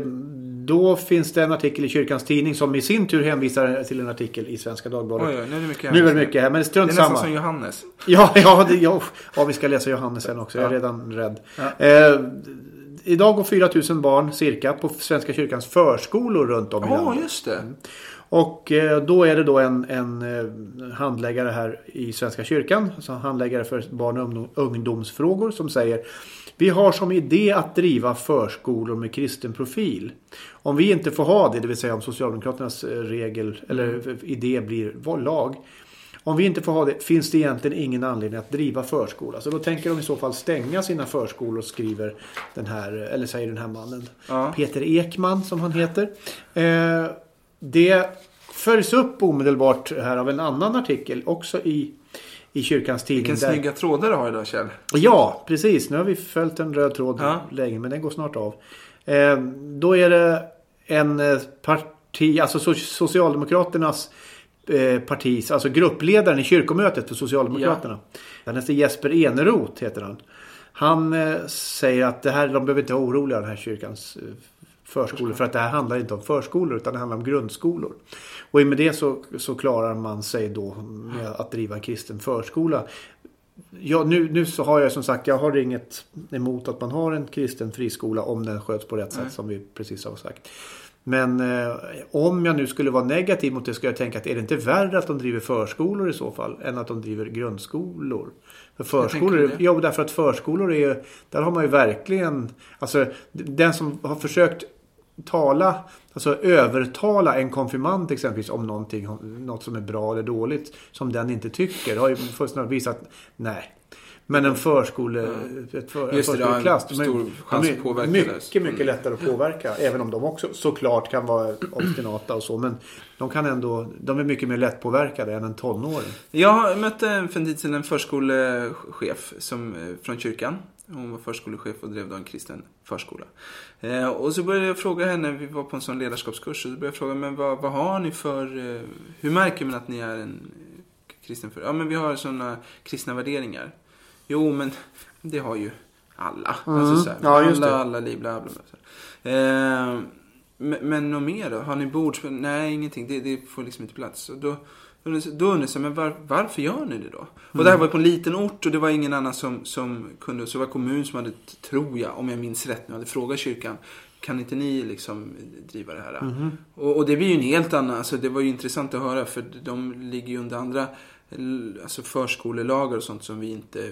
Då finns det en artikel i Kyrkans tidning som i sin tur hänvisar till en artikel i Svenska Dagbladet. Oj, oj, nu är det mycket, nu är det mycket här, men det strunt samma. Det är nästan som Johannes. Ja, ja, det, ja, ja, vi ska läsa Johannes sen också. Jag är redan rädd. Ja. Eh, idag går fyra tusen barn cirka på Svenska kyrkans förskolor runt om i landet. landet. Ja, just det. Och eh, då är det då en, en eh, handläggare här i Svenska kyrkan, alltså handläggare för barn- och ungdomsfrågor, som säger: vi har som idé att driva förskolor med kristen profil. Om vi inte får ha det, det vill säga om Socialdemokraternas regel eller idé blir lag. Om vi inte får ha det, finns det egentligen ingen anledning att driva förskola. Så då tänker de i så fall stänga sina förskolor, skriver den här, eller säger den här mannen. Ja. Peter Ekman, som han heter. Eh, det följs upp omedelbart här av en annan artikel, också i i Kyrkans tidning. Vilken där... snygga trådar du har idag, Kjell. Ja, precis. Nu har vi följt en röd tråd ja. länge, men den går snart av. Eh, då är det en parti, alltså Socialdemokraternas eh, partis, alltså gruppledaren i kyrkomötet för Socialdemokraterna. Ja. Han heter Jesper Eneroth, heter han. Han eh, säger att det här, de behöver inte vara oroliga, den här kyrkans eh, förskolor, för att det här handlar inte om förskolor utan det handlar om grundskolor. Och i med det så, så klarar man sig då med att driva en kristen förskola. Ja, nu, nu så har jag som sagt, jag har inget emot att man har en kristen friskola om den sköts på rätt sätt, mm. som vi precis har sagt. Men eh, om jag nu skulle vara negativ mot det, ska jag tänka att är det inte värre att de driver förskolor i så fall än att de driver grundskolor? För förskolor, ja, därför att förskolor är, där har man ju verkligen, alltså den som har försökt tala, alltså övertala en konfirmand exempelvis om någonting, något som är bra eller dåligt som den inte tycker, har ju först visat nej. Men en förskole, mm. ett för, en förskoleklass, de är chans att påverka mycket, det. mycket lättare att påverka, även om de också såklart kan vara obstinata och så, men de kan ändå, de är mycket mer lättpåverkade än en tonåring. Jag mötte för en tid sedan en förskolechef som, från kyrkan. Hon var förskolechef och drev då en kristen förskola. Eh, och så började jag fråga henne, vi var på en sån ledarskapskurs, och så började jag fråga, men vad, vad har ni för, eh, hur märker man att ni är en kristen för? Ja, men vi har såna kristna värderingar. Jo, men det har ju alla. Mm. Alltså så här, Ja, just alla, det. alla liv, bla bla bla. Eh, men, men något mer då? Har ni bordsspel? Nej, ingenting. Det, det får liksom inte plats. Och då, då undrar jag, men var, varför gör ni det då? Mm. Och det här var på en liten ort och det var ingen annan som, som kunde. Så var kommun som hade, tror jag, om jag minns rätt nu, hade frågat kyrkan. Kan inte ni liksom driva det här? Mm. Och, och det blir ju en helt annan, alltså det var ju intressant att höra för de ligger ju under andra alltså förskolelagar och sånt som vi inte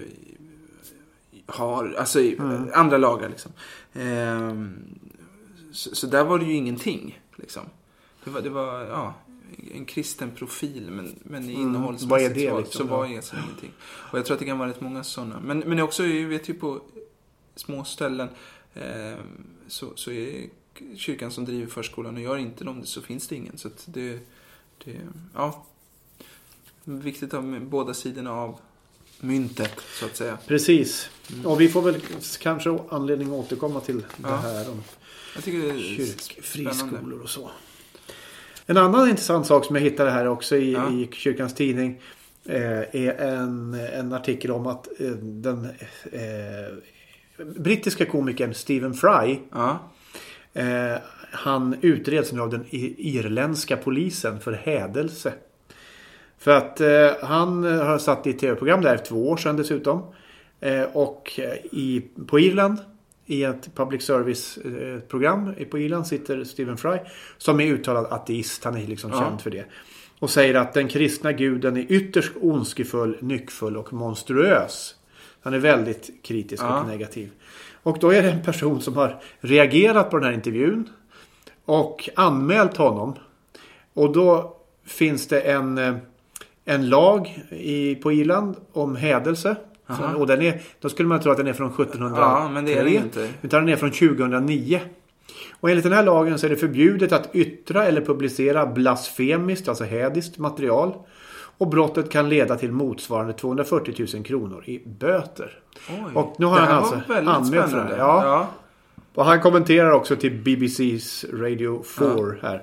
har, alltså mm. andra lagar liksom. Ehm, så, så där var det ju ingenting liksom. Det var, det var ja, en kristen profil men, men i innehållsmässigt mm. Vad är det, så, liksom, så var ja. det alltså ingenting. Och jag tror att det kan vara rätt många sådana. Men, men också, jag vet ju på små ställen eh, så, så är kyrkan som driver förskolan och gör inte de det så finns det ingen. Så att det, det ja, viktigt att ha båda sidorna av myntet så att säga. Precis. Mm. Och vi får väl kanske anledning att återkomma till ja. det här om jag tycker det är kyrk, friskolor och så. En annan intressant sak som jag hittade här också i, ja. i kyrkans tidning eh, är en, en artikel om att eh, den eh, brittiska komikern Stephen Fry ja. eh, han utreds nu av den irländska polisen för hädelse. För att eh, han har satt i ett tv-program där för två år sedan dessutom. Eh, och i, på Irland i ett public service-program eh, på Irland sitter Stephen Fry som är uttalad ateist. Han är liksom ja. känd för det. Och säger att den kristna guden är ytterst ondskefull, nyckfull och monstruös. Han är väldigt kritisk ja. och negativ. Och då är det en person som har reagerat på den här intervjun och anmält honom. Och då finns det en, en lag i, på Irland om hädelse. Aha. Och den är, då skulle man tro att den är från sjuttonhundratre. Ja, men det är det inte. Utan den är från tjugohundranio. Och enligt den här lagen så är det förbjudet att yttra eller publicera blasfemiskt, alltså hädiskt material. Och brottet kan leda till motsvarande tvåhundrafyrtio tusen kronor i böter. Oj, och nu har han alltså anmält för det. Ja. Ja. Och han kommenterar också till B B C's Radio four ja. här.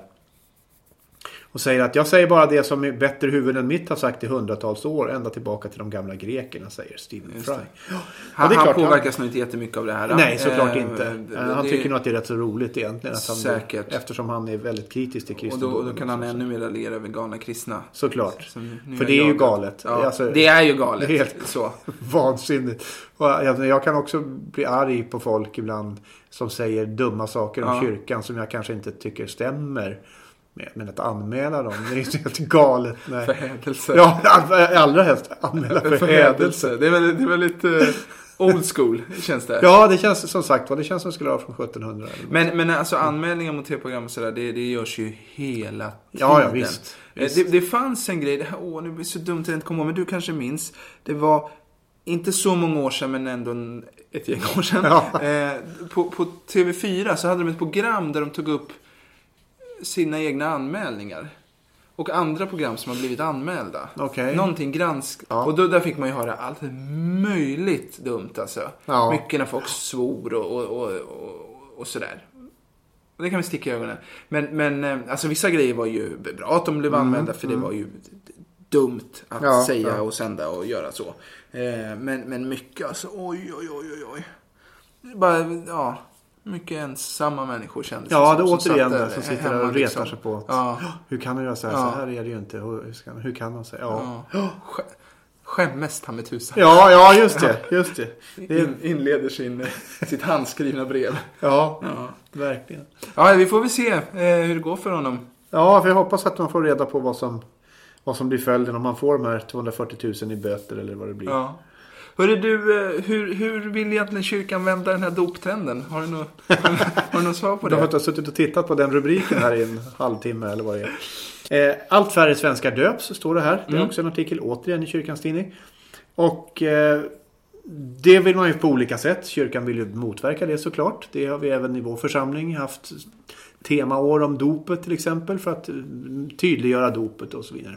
Och säger att jag säger bara det som är bättre huvud än mitt har sagt i hundratals år. Ända tillbaka till de gamla grekerna, säger Stephen Fry. Ja. Han, det är han påverkas nog inte jättemycket av det här. Nej, såklart eh, inte. Det, han det, tycker nog att det är rätt så roligt egentligen. Att han säkert. Då, eftersom han är väldigt kritisk till kristendomen. Och då, då kan han ännu mer raljera över galna kristna. Såklart. Som, för det är ju galet. Ja, alltså, det är ju galet. Det är helt så. vansinnigt. Och jag, jag kan också bli arg på folk ibland som säger dumma saker om ja. kyrkan som jag kanske inte tycker stämmer. Men att anmäla dem, det är ju helt galet. Nej. För hädelse. Ja, allra helst anmäla för, för hädelse. hädelse. Det är väldigt, det är väldigt uh, old school, känns det. Ja, det känns som sagt, det känns som det skulle vara från sjuttonhundra. Men, men alltså anmälningar mot tv-program och sådär, det, det görs ju hela tiden. Ja, ja visst. visst. Det, det fanns en grej, det här, åh, nu blir det så dumt att jag inte kommer ihåg, men du kanske minns. Det var inte så många år sedan, men ändå en, ett gäng år sedan. Ja. Eh, på, på T V fyra så hade de ett program där de tog upp sina egna anmälningar. Och andra program som har blivit anmälda. Okay. Någonting gransk. Ja. Och då där fick man ju höra allt möjligt dumt alltså. Ja. Mycket när folk svor och, och, och, och, och sådär. Och det kan vi sticka i ögonen. Men, men alltså vissa grejer var ju bra att de blev anmälda. Mm. För det var ju dumt att ja, säga ja. och sända och göra så. Eh, men, men mycket alltså. Oj, oj, oj, oj, oj. Bara, ja... Mycket ensamma människor kändes det ja, som. Ja, det återigen där som sitter där och retar liksom. sig på. Att, ja. Hur kan man göra så här? Ja. Så här är det ju inte. Hur, ska, hur kan man säga? Ja. Ja. Skämmes han med tusan. Ja, ja, just det. Just det. det In, inleder sin, sitt handskrivna brev. Ja, ja, verkligen. Ja, vi får väl se eh, hur det går för honom. Ja, för jag hoppas att man får reda på vad som, vad som blir följden om man får de här tvåhundrafyrtio tusen i böter eller vad det blir. Ja. Hörru du, hur, hur vill egentligen kyrkan vända den här doptrenden? Har du något, har du något svar på det? Du har suttit och tittat på den rubriken här i en halvtimme eller vad det är. Allt färre svenskar döps, står det här. Det är mm. också en artikel återigen i kyrkans tidning. Och eh, det vill man ju på olika sätt. Kyrkan vill ju motverka det såklart. Det har vi även i vår församling haft temaår om dopet till exempel. För att tydliggöra dopet och så vidare.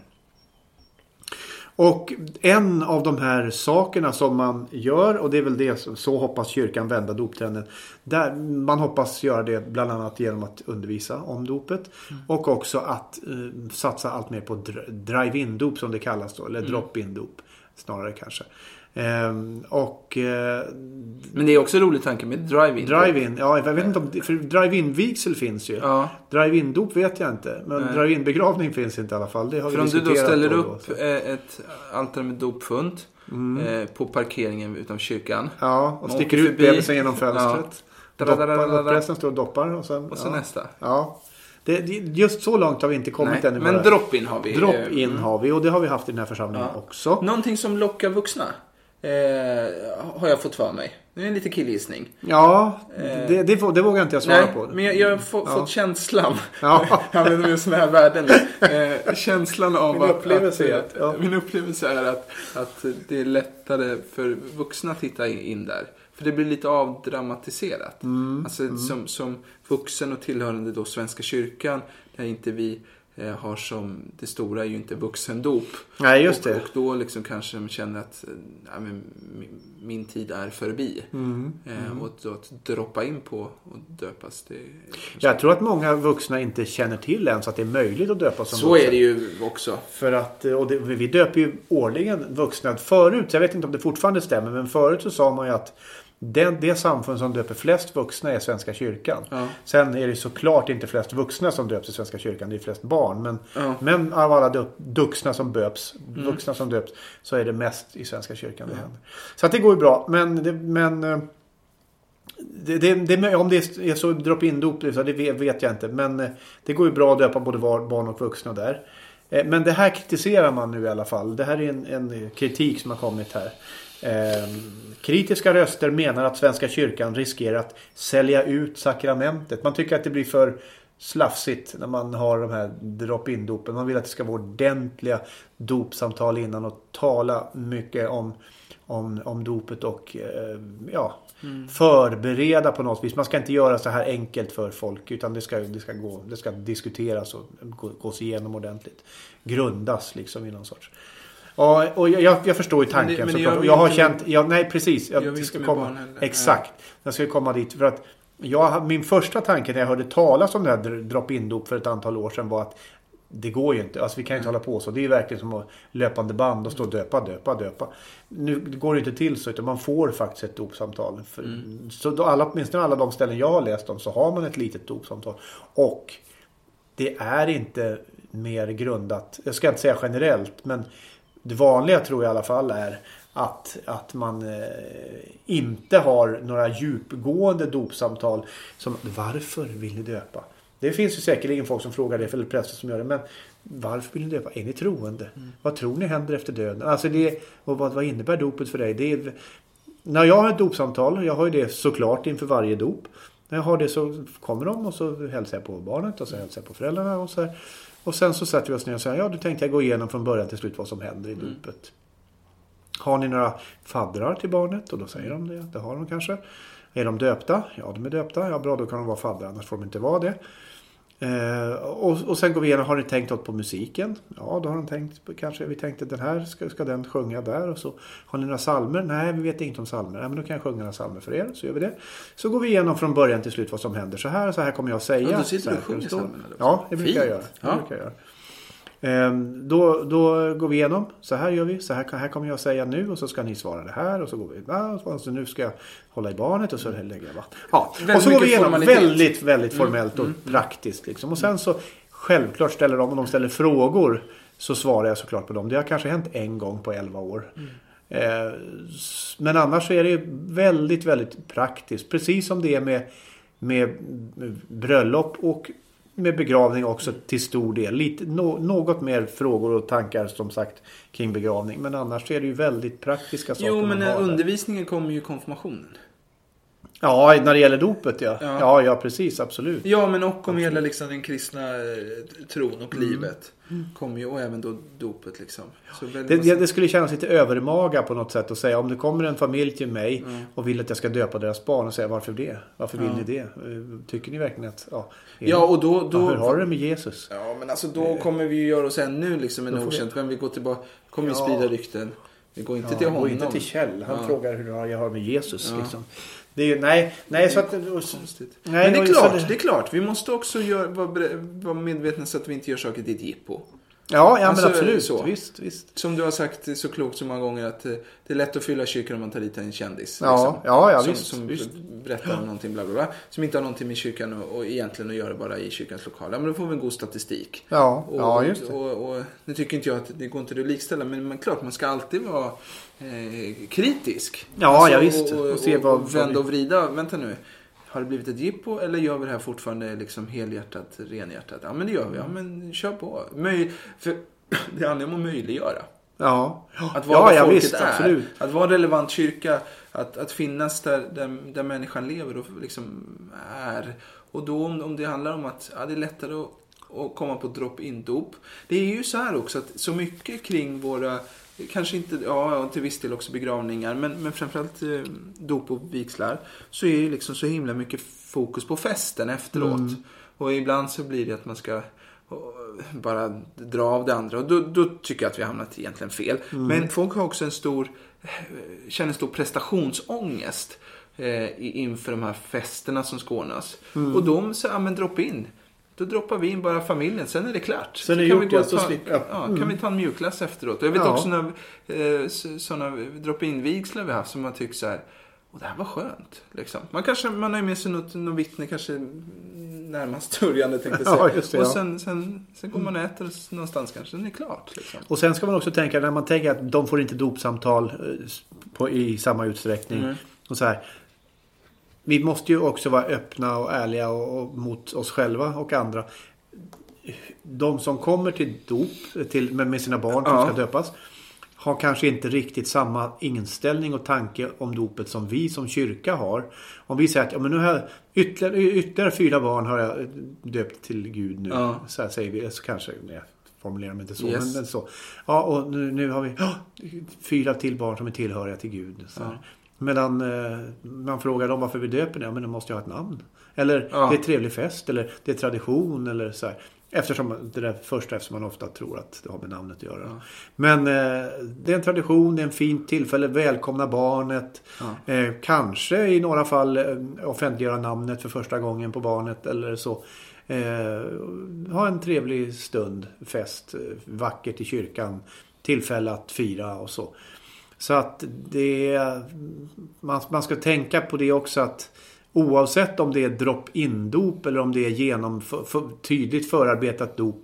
Och en av de här sakerna som man gör, och det är väl det som, så hoppas kyrkan vända doptrenden, där man hoppas göra det bland annat genom att undervisa om dopet mm. och också att eh, satsa allt mer på dr- drive-in-dop som det kallas då, eller mm. drop-in-dop snarare kanske. Ehm, och eh, Men det är också en rolig tanke med drive-in. Drive-in, ja, jag vet inte om... För drive-in-vigsel finns ju. Ja. Drive-in-dop vet jag inte. Men Nej. drive-in-begravning finns inte i alla fall. Det har för vi om du då ställer då upp då, ett altare med dopfund mm. eh, på parkeringen utanför kyrkan. Ja, och sticker ut bebisen genom fönstret. Ja. Doppar, och prästen står och doppar. Och sen, och sen ja. nästa. Ja. Det, just så långt har vi inte kommit ännu. Men drop-in har vi. Drop-in mm. har vi och det har vi haft i den här församlingen ja. också. Någonting som lockar vuxna eh, har jag fått för mig. Det är en liten killgissning. Ja, det, det, det, det vågar inte jag svara Nej, på. Men jag, jag har få, ja. fått känslan. Ja. Jag vet inte om sådana här värden. Eh, känslan av min upplevelse, att, att, ja. min upplevelse är att, att det är lättare för vuxna att titta in där. För det blir lite avdramatiserat. Mm, alltså mm. Som, som vuxen och tillhörande då Svenska kyrkan. Där inte vi eh, har som... Det stora är ju inte vuxendop. Nej, just det. Och, och då liksom kanske de känner att ja, men, min, min tid är förbi. Mm, eh, mm. Och då att droppa in på och döpas. Det jag tror att många vuxna inte känner till ens att det är möjligt att döpas som Så vuxen. är det ju också. För att, och det, vi döper ju årligen vuxna. Förut, jag vet inte om det fortfarande stämmer, men förut så sa man ju att Det, det samfund som döper flest vuxna är Svenska kyrkan. Ja. Sen är det såklart inte flest vuxna som döps i Svenska kyrkan. Det är flest barn. Men, ja. men av alla du, duxna som döps, mm. vuxna som döps, så är det mest i Svenska kyrkan ja. det händer. Så att det går ju bra. Men, det, men det, det, det, om det är så drop-in-dop, det vet jag inte. Men det går ju bra att döpa både barn och vuxna där. Men det här kritiserar man nu i alla fall. Det här är en, en kritik som har kommit här. Eh, kritiska röster menar att Svenska kyrkan riskerar att sälja ut sakramentet. Man tycker att det blir för slafsigt när man har de här drop-in-dopen. Man vill att det ska vara ordentliga dopsamtal innan och tala mycket om, om, om dopet och eh, ja, mm. förbereda på något vis. Man ska inte göra så här enkelt för folk, utan det ska, det ska, gå, det ska diskuteras och gås igenom ordentligt. Grundas liksom i någon sorts. Ja, och jag, jag förstår ju tanken. Men det, men jag, jag har känt... Jag, nej, precis. Jag, jag ska komma, exakt. Jag ska komma dit. För att jag, min första tanke när jag hörde talas om det här drop-in-dop för ett antal år sedan var att det går ju inte. Alltså vi kan ju inte hålla på så. Det är ju verkligen som att löpande band och stå och döpa, döpa, döpa. Nu går det inte till så, utan man får faktiskt ett dopsamtal. För, mm. Så då alla, åtminstone alla de ställen jag har läst om så har man ett litet dopsamtal. Och det är inte mer grundat. Jag ska inte säga generellt, men det vanliga tror jag i alla fall är att, att man eh, inte har några djupgående dopsamtal som varför vill ni döpa? Det finns ju säkerligen folk som frågar det, eller präster som gör det, men varför vill ni döpa? Är ni troende? Mm. Vad tror ni händer efter döden? Alltså det, och vad, vad innebär dopet för dig? Det är, när jag har ett dopsamtal, jag har ju det såklart inför varje dop. När jag har det så kommer de och så hälsar jag på barnet och så hälsar jag på föräldrarna och så här. Och sen så sätter vi oss ner och säger, ja, du tänkte jag gå igenom från början till slut vad som händer i dopet. Mm. Har ni några faddrar till barnet? Och då säger de det, det har de kanske. Är de döpta? Ja, de är döpta. Ja, bra, då kan de vara faddrar, annars får de inte vara det. Eh, och, och sen går vi igenom, har ni tänkt åt på musiken? Ja, då har de tänkt, kanske vi tänkte den här, ska, ska den sjunga där? Och så har ni några salmer? Nej, vi vet inte om salmer. Ja, men då kan jag sjunga några salmer för er, så gör vi det. Så går vi igenom från början till slut vad som händer. Så här, så här kommer jag att säga. Ja, då sitter du och sjunger salmerna. Ja, det brukar jag göra. Det ja. brukar jag göra. Ehm, då, då går vi igenom, så här gör vi, så här, här kommer jag att säga nu och så ska ni svara det här och så går vi, ja, och så nu ska jag hålla i barnet och så lägger jag vatten. Ja, och så går vi igenom väldigt, väldigt formellt och mm, mm. praktiskt liksom. Och sen så självklart ställer de, om de ställer frågor så svarar jag såklart på dem. Det har kanske hänt en gång på elva år. Mm. Ehm, men annars så är det väldigt, väldigt praktiskt. Precis som det är med, med bröllop och med begravning också till stor del. Lite, no, något mer frågor och tankar som sagt kring begravning. Men annars är det ju väldigt praktiska saker. Jo, men undervisningen kommer ju i konfirmationen. Ja, när det gäller dopet, ja. Ja, ja, ja precis, absolut. Ja, men och om hela liksom, den kristna tron och mm. livet mm. kommer ju, och även då dopet liksom. Så det, det, det skulle kännas lite övermaga på något sätt att säga, om det kommer en familj till mig mm. och vill att jag ska döpa deras barn och säga, varför det? Varför vill ja. ni det? Tycker ni verkligen att, ja. Ja, och då... då ja, hur har du det med Jesus? Ja, men alltså då kommer vi ju göra oss ännu liksom en okänt. Vem vi går tillbaka, kommer vi ja. sprida rykten. Vi går inte ja, till honom. Går inte till Kjell. Han ja. frågar hur jag har med Jesus ja. liksom. Det är ju, nej, nej så att... Nej, men det är klart, det... det är klart. Vi måste också gör, vara, vara medvetna så att vi inte gör saker till ett jippo. Ja, ja alltså, men absolut. Så. Visst, visst. Som du har sagt så klokt så många gånger att det är lätt att fylla kyrkan om man tar dit en kändis. Ja, liksom, ja, ja som, visst. Som visst. berättar om någonting bla bla bla. Som inte har någonting med kyrkan och, och egentligen att göra bara i kyrkans lokal. Ja, men då får vi en god statistik. Ja, och, ja just det. Och, och, och, nu tycker inte jag att det går inte att likställa. Men, men klart, man ska alltid vara eh, kritisk. Ja, alltså, ja visst. Och, och, och, se och, vad, och vända och vrida. Vänta nu. Har det blivit ett jippo eller gör vi det här fortfarande liksom helhjärtat, renhjärtat? Ja, men det gör vi. Ja, men kör på. Möj- för det handlar om att möjliggöra. Ja, att vara ja, där ja folket visst, är. absolut. Att vara en relevant kyrka. Att, att finnas där, där, där människan lever och liksom är. Och då om, om det handlar om att ja, det är lättare att, att komma på drop-in-dop. Det är ju så här också att så mycket kring våra, kanske inte, ja till viss del också begravningar, men, men framförallt eh, dop och vigslar, så är det liksom så himla mycket fokus på festen efteråt. Mm. Och ibland så blir det att man ska bara dra av det andra. Och då, då tycker jag att vi har hamnat egentligen fel. Mm. Men folk har också en stor, känner stor prestationsångest eh, inför de här festerna som skånas. Mm. Och de säger, ja men drop in. Då droppar vi in bara familjen, sen är det klart. Sen är det gjort och så slipper jag. Ja, kan vi ta en mjukglass efteråt. Jag vet ja. också när eh, sådana drop-in-vigslar vi har haft som man tycker så här, och det här var skönt. Liksom. Man kanske, man har ju med sig något, någon vittne kanske närmast störjande tänkte jag säga. Ja, just det, och ja. sen, sen, sen går man och äter någonstans kanske, sen är det klart. Liksom. Och sen ska man också tänka, när man tänker att de får inte dopsamtal på, i samma utsträckning. Mm. Och så här, vi måste ju också vara öppna och ärliga och, och mot oss själva och andra. De som kommer till dop till, med, med sina barn som ja. ska döpas har kanske inte riktigt samma inställning och tanke om dopet som vi som kyrka har. Om vi säger att ja, men nu har jag ytterligare, ytterligare fyra barn har jag döpt till Gud nu. Ja. Så här säger vi, så kanske jag formulerar mig inte så, yes. men, men så. Ja, och nu, nu har vi oh, fyra till barn som är tillhöriga till Gud. Så ja. Medan eh, man frågar dem varför vi döper det, ja, men det måste ju ha ett namn. Eller ja. det är trevlig fest, eller det är tradition, eller så här. Eftersom det där första, eftersom man ofta tror att det har med namnet att göra. Ja. Men eh, det är en tradition, det är en fin tillfälle, välkomna barnet. Ja. Eh, kanske i några fall eh, offentliggöra namnet för första gången på barnet eller så. Eh, ha en trevlig stund, fest, vackert i kyrkan, tillfälle att fira och så. Så att det man, man ska tänka på det också, att oavsett om det är drop-in-dop eller om det är genom för, för, tydligt förarbetat dop,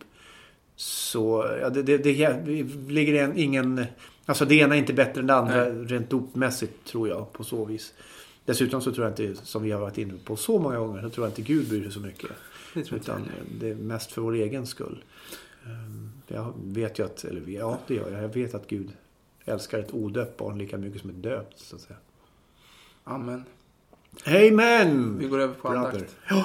så ja, det, det, det, det ligger en, ingen, alltså det ena är inte bättre än det andra. Nej. Rent dopmässigt tror jag på så vis. Dessutom så tror jag inte, som vi har varit inne på så många gånger, så tror jag inte Gud bryr sig så mycket. Det tror utan det är mest för vår egen skull. Jag vet ju att, eller ja det gör jag, jag vet att Gud älskar ett odöpt barn lika mycket som ett döpt, så att säga. Amen. Amen! Vi går över på andakt. Ja.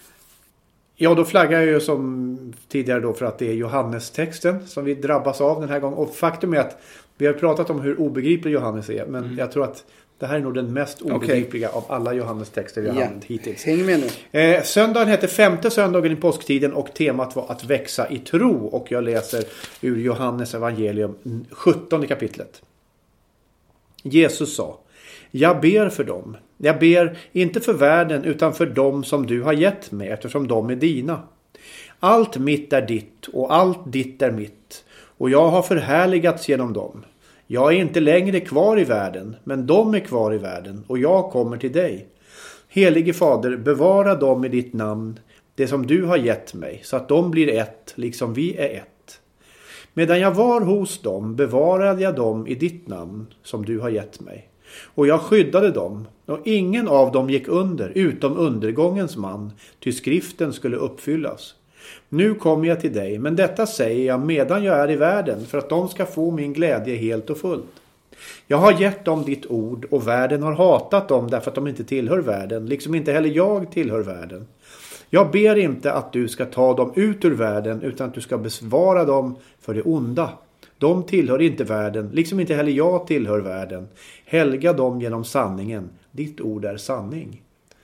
ja, då flaggar jag ju som tidigare då för att det är Johannes-texten som vi drabbas av den här gången. Och faktum är att vi har pratat om hur obegriplig Johannes är. Men mm. jag tror att det här är nog den mest obegripliga okay. av alla Johannes-texter vi har yeah. haft hittills. Häng med nu. Eh, söndagen hette femte söndagen i påsktiden och temat var att växa i tro. Och jag läser ur Johannes evangelium sjuttonde kapitlet. Jesus sa: jag ber för dem. Jag ber inte för världen utan för dem som du har gett mig, eftersom de är dina. Allt mitt är ditt och allt ditt är mitt. Och jag har förhärligats genom dem. Jag är inte längre kvar i världen, men de är kvar i världen och jag kommer till dig. Helige Fader, bevara dem i ditt namn, det som du har gett mig, så att de blir ett, liksom vi är ett. Medan jag var hos dem bevarade jag dem i ditt namn, som du har gett mig. Och jag skyddade dem, och ingen av dem gick under, utom undergångens man, ty skriften skulle uppfyllas. Nu kommer jag till dig, men detta säger jag medan jag är i världen, för att de ska få min glädje helt och fullt. Jag har gett dem ditt ord, och världen har hatat dem därför att de inte tillhör världen, liksom inte heller jag tillhör världen. Jag ber inte att du ska ta dem ut ur världen, utan att du ska besvara dem för det onda. De tillhör inte världen, liksom inte heller jag tillhör världen. Helga dem genom sanningen. Ditt ord är sanning.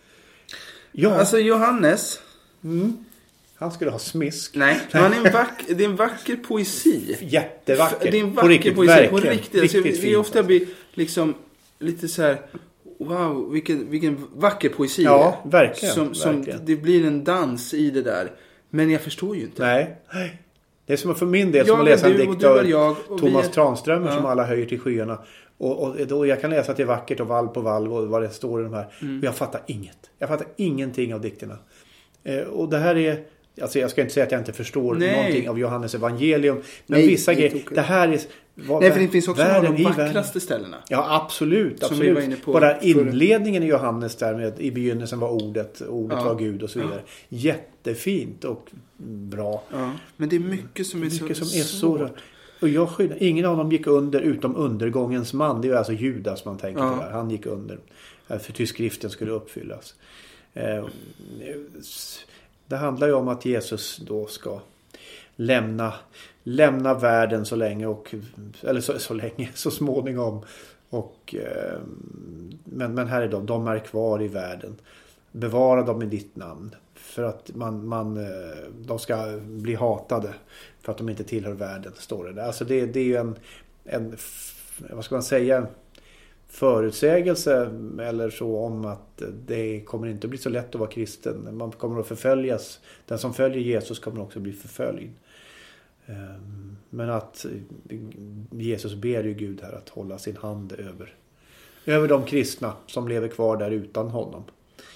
Ja. Alltså Johannes... Mm. Han skulle ha smisk. Nej, han är en vack, det är en vacker poesi. Jättevacker. Det är en vacker på riktigt, poesi. Verkligen. På riktigt. Alltså, vi fint, ofta blir liksom lite så här... Wow, vilken, vilken vacker poesi. Ja, verkligen. Som, som verkligen. Det blir en dans i det där. Men jag förstår ju inte. Nej. Det är som för min del Jag som att läsa en du, dikt du av var jag, och Thomas vi... Tranströmer Ja. som alla höjer till skyarna. Och, och då, jag kan läsa att det är vackert och valv på valv och vad det står i de här. Mm. Och jag fattar inget. Jag fattar ingenting av dikterna. Eh, och det här är... Alltså jag ska inte säga att jag inte förstår Nej. någonting av Johannes evangelium. Men Nej, vissa det är grejer... tokigt. Det här är... Vad, Nej, för det finns också världen några av de i vackraste världen. ställena. Ja, absolut. Som absolut. vi var inne på Bara förr. inledningen i Johannes där med i begynnelsen var ordet, ordet Ja. var Gud och så vidare. Jättefint och bra. Ja. Men det är mycket som är Mycket så som är så rart. Och jag skyddar, ingen av dem gick under utom undergångens man. Det är alltså Judas man tänker Ja. på där. Han gick under. För till skriften skulle uppfyllas. Eh, Det handlar ju om att Jesus då ska lämna, lämna världen så länge. Och, eller så, så länge, så småningom. Och, eh, men, men här är de, de är kvar i världen. Bevara dem i ditt namn. För att man, man, de ska bli hatade. För att de inte tillhör världen, står det där. Alltså det, det är ju en, en, vad ska man säga, förutsägelse eller så om att det kommer inte bli så lätt att vara kristen. Man kommer att förföljas. Den som följer Jesus kommer också bli förföljd. Men att Jesus ber ju Gud här att hålla sin hand över, över de kristna som lever kvar där utan honom.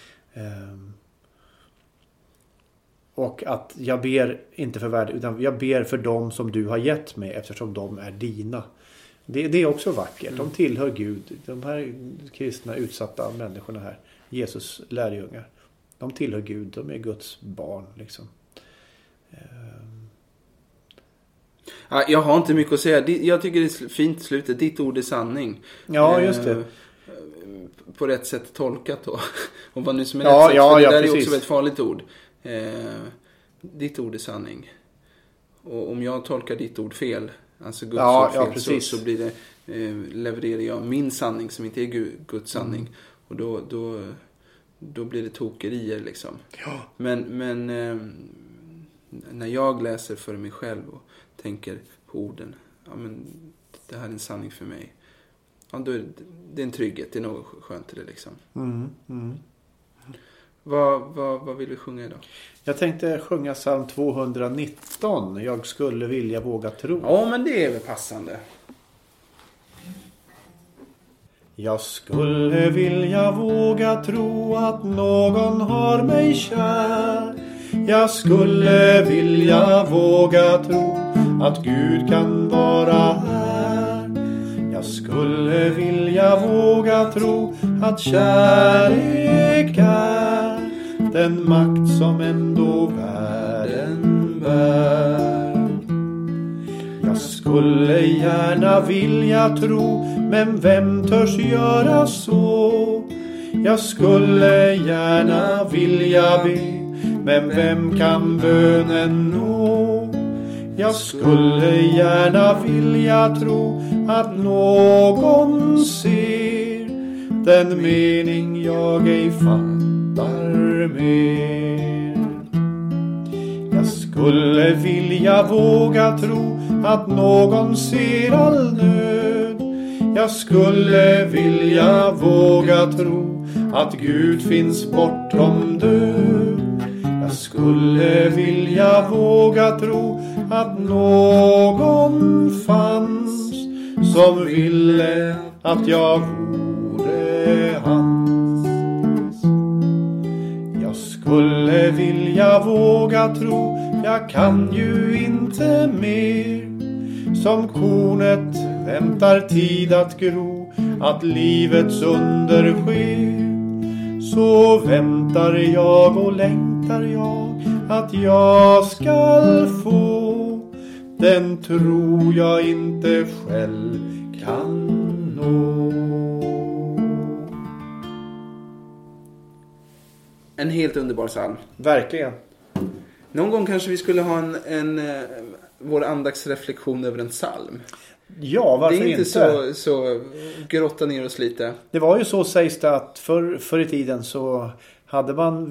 Och att jag ber inte för världen utan jag ber för dem som du har gett mig eftersom de är dina. Det, det är också vackert. De tillhör Gud. De här kristna utsatta människorna här. Jesus lärjungar. De tillhör Gud. De är Guds barn liksom. Ja, jag har inte mycket att säga. Jag tycker det är fint slutet. Ditt ord är sanning. Ja, just det. På rätt sätt tolkat då. Och vad nu som är ja, rätt sätt. Ja, för det ja, där precis. är också ett farligt ord. Eh, ditt ord är sanning. Och om jag tolkar ditt ord fel, alltså Guds ja, ord fel, ja, precis. så, så blir det, eh, levererar jag min sanning som inte är Gud, Guds sanning. Mm. Och då, då, då blir det tokerier liksom. Ja. Men, men eh, när jag läser för mig själv och tänker på orden, ja men det här är en sanning för mig. Ja, då är det, det är en trygghet, det är något skönt i det liksom. Mm, mm. Vad, vad, vad vill vi sjunga idag? Jag tänkte sjunga psalm tvåhundranitton. Jag skulle vilja våga tro. Ja, men det är väl passande. Jag skulle vilja våga tro att någon har mig kär. Jag skulle vilja våga tro att Gud kan vara här. Jag skulle vilja våga tro att kärlek är den makt som ändå världen bär. Jag skulle gärna vilja tro, men vem törs göra så? Jag skulle gärna vilja be, men vem kan bönen nå? Jag skulle gärna vilja tro att någon ser den mening jag ej fattar mer. Jag skulle vilja våga tro att någon ser all nöd. Jag skulle vilja våga tro att Gud finns bortom död. Jag skulle vilja våga tro att någon fanns som ville att jag vore hans. Jag skulle vilja våga tro, jag kan ju inte mer. Som kornet väntar tid att gro, att livets under sker. Så väntar jag och längtar jag att jag skall få den tro jag inte själv kan nå. En helt underbar psalm. Verkligen. Någon gång kanske vi skulle ha en, en eh, vår andagsreflektion över en psalm. Ja, varför inte? Det är inte, inte? Så, så grotta ner oss lite. Det var ju så, sägs det, att för, förr i tiden så hade man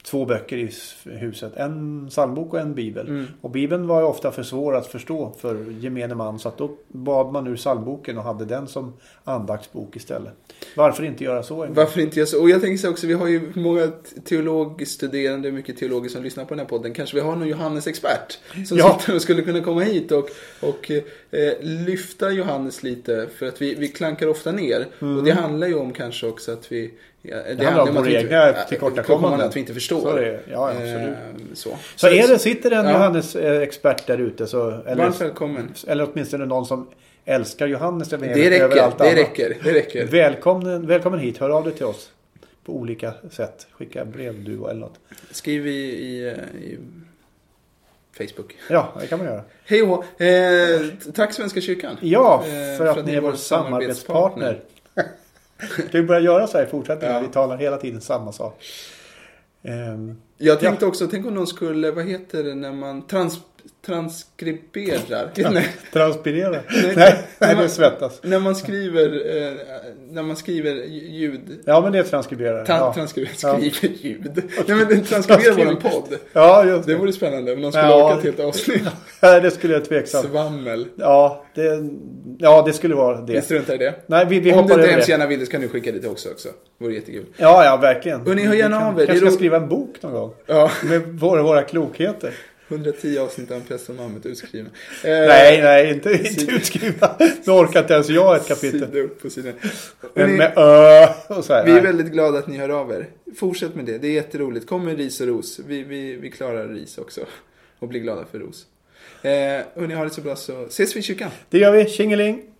två böcker i huset. En psalmbok och en bibel. Mm. Och bibeln var ju ofta för svår att förstå för gemene man. Så att då bad man ur psalmboken och hade den som andaktsbok istället. Varför inte göra så en gång? Varför inte göra så? Och jag tänker så också, vi har ju många teologstuderande, mycket teologer som lyssnar på den här podden. Kanske vi har någon Johannes-expert som Ja. sitter och skulle kunna komma hit och, och eh, lyfta Johannes lite. För att vi, vi klankar ofta ner. Mm. Och det handlar ju om kanske också att vi... Ja, det, det handlar om våra egna tillkortakommanden. Att vi inte förstår. Så, det, ja, absolut. Eh, så. så, så är det, sitter en ja. Johannes-expert där ute så... Eller, varmt välkommen. Eller åtminstone någon som älskar Johannes. Det räcker, det annat. räcker, det räcker. Välkommen, välkommen hit, hör av dig till oss. På olika sätt. Skicka brev du eller något. Skriv i, i, i Facebook. Ja, det kan man göra. Hej och eh, tack Svenska kyrkan. Ja, för, eh, att, för att ni är vår samarbetspartner. Ska vi börja göra så här i fortsättningen? Ja. Vi talar hela tiden samma sak. Um, Jag tänkte ja. också, tänk om någon skulle, vad heter det när man trans, transkriberar? Ja, nej. Transpirera? Nej, nej, nej man, det svettas. När man skriver, eh, när man skriver ljud. Ja, men det är transkriberar. Tra, ja. Transkriberar, skriver ja. ljud. Nej, men transkriberar vår podd. Ja, just det. Det vore spännande om någon skulle ja, åka till ett avsnitt. Ja, det skulle jag tveksamt. Svammel. Ja, det, ja, det skulle vara det. Vi struntar i det. Nej, vi, vi om du inte ens det. gärna vill, så kan du skicka det också. också. Det vore jättekul. Ja, ja, verkligen. Och ni hör gärna av er. Kanske ska skriva en bok någon gång. Ja. Med våra, våra klokheter. hundratio avsnitt av en präst och mammet utskrivna. Eh, nej, nej, inte, inte utskrivna. Nu orkar inte ens jag ett kapitel. Sida upp på sidan. Men ni, med ö och så här, vi nej. är väldigt glada att ni hör av er. Fortsätt med det, det är jätteroligt. Kom med ris och ros. Vi, vi, vi klarar ris också. Och blir glada för ros. Eh, och ni har det så bra, så ses vi i kyrkan. Det gör vi, tjingeling.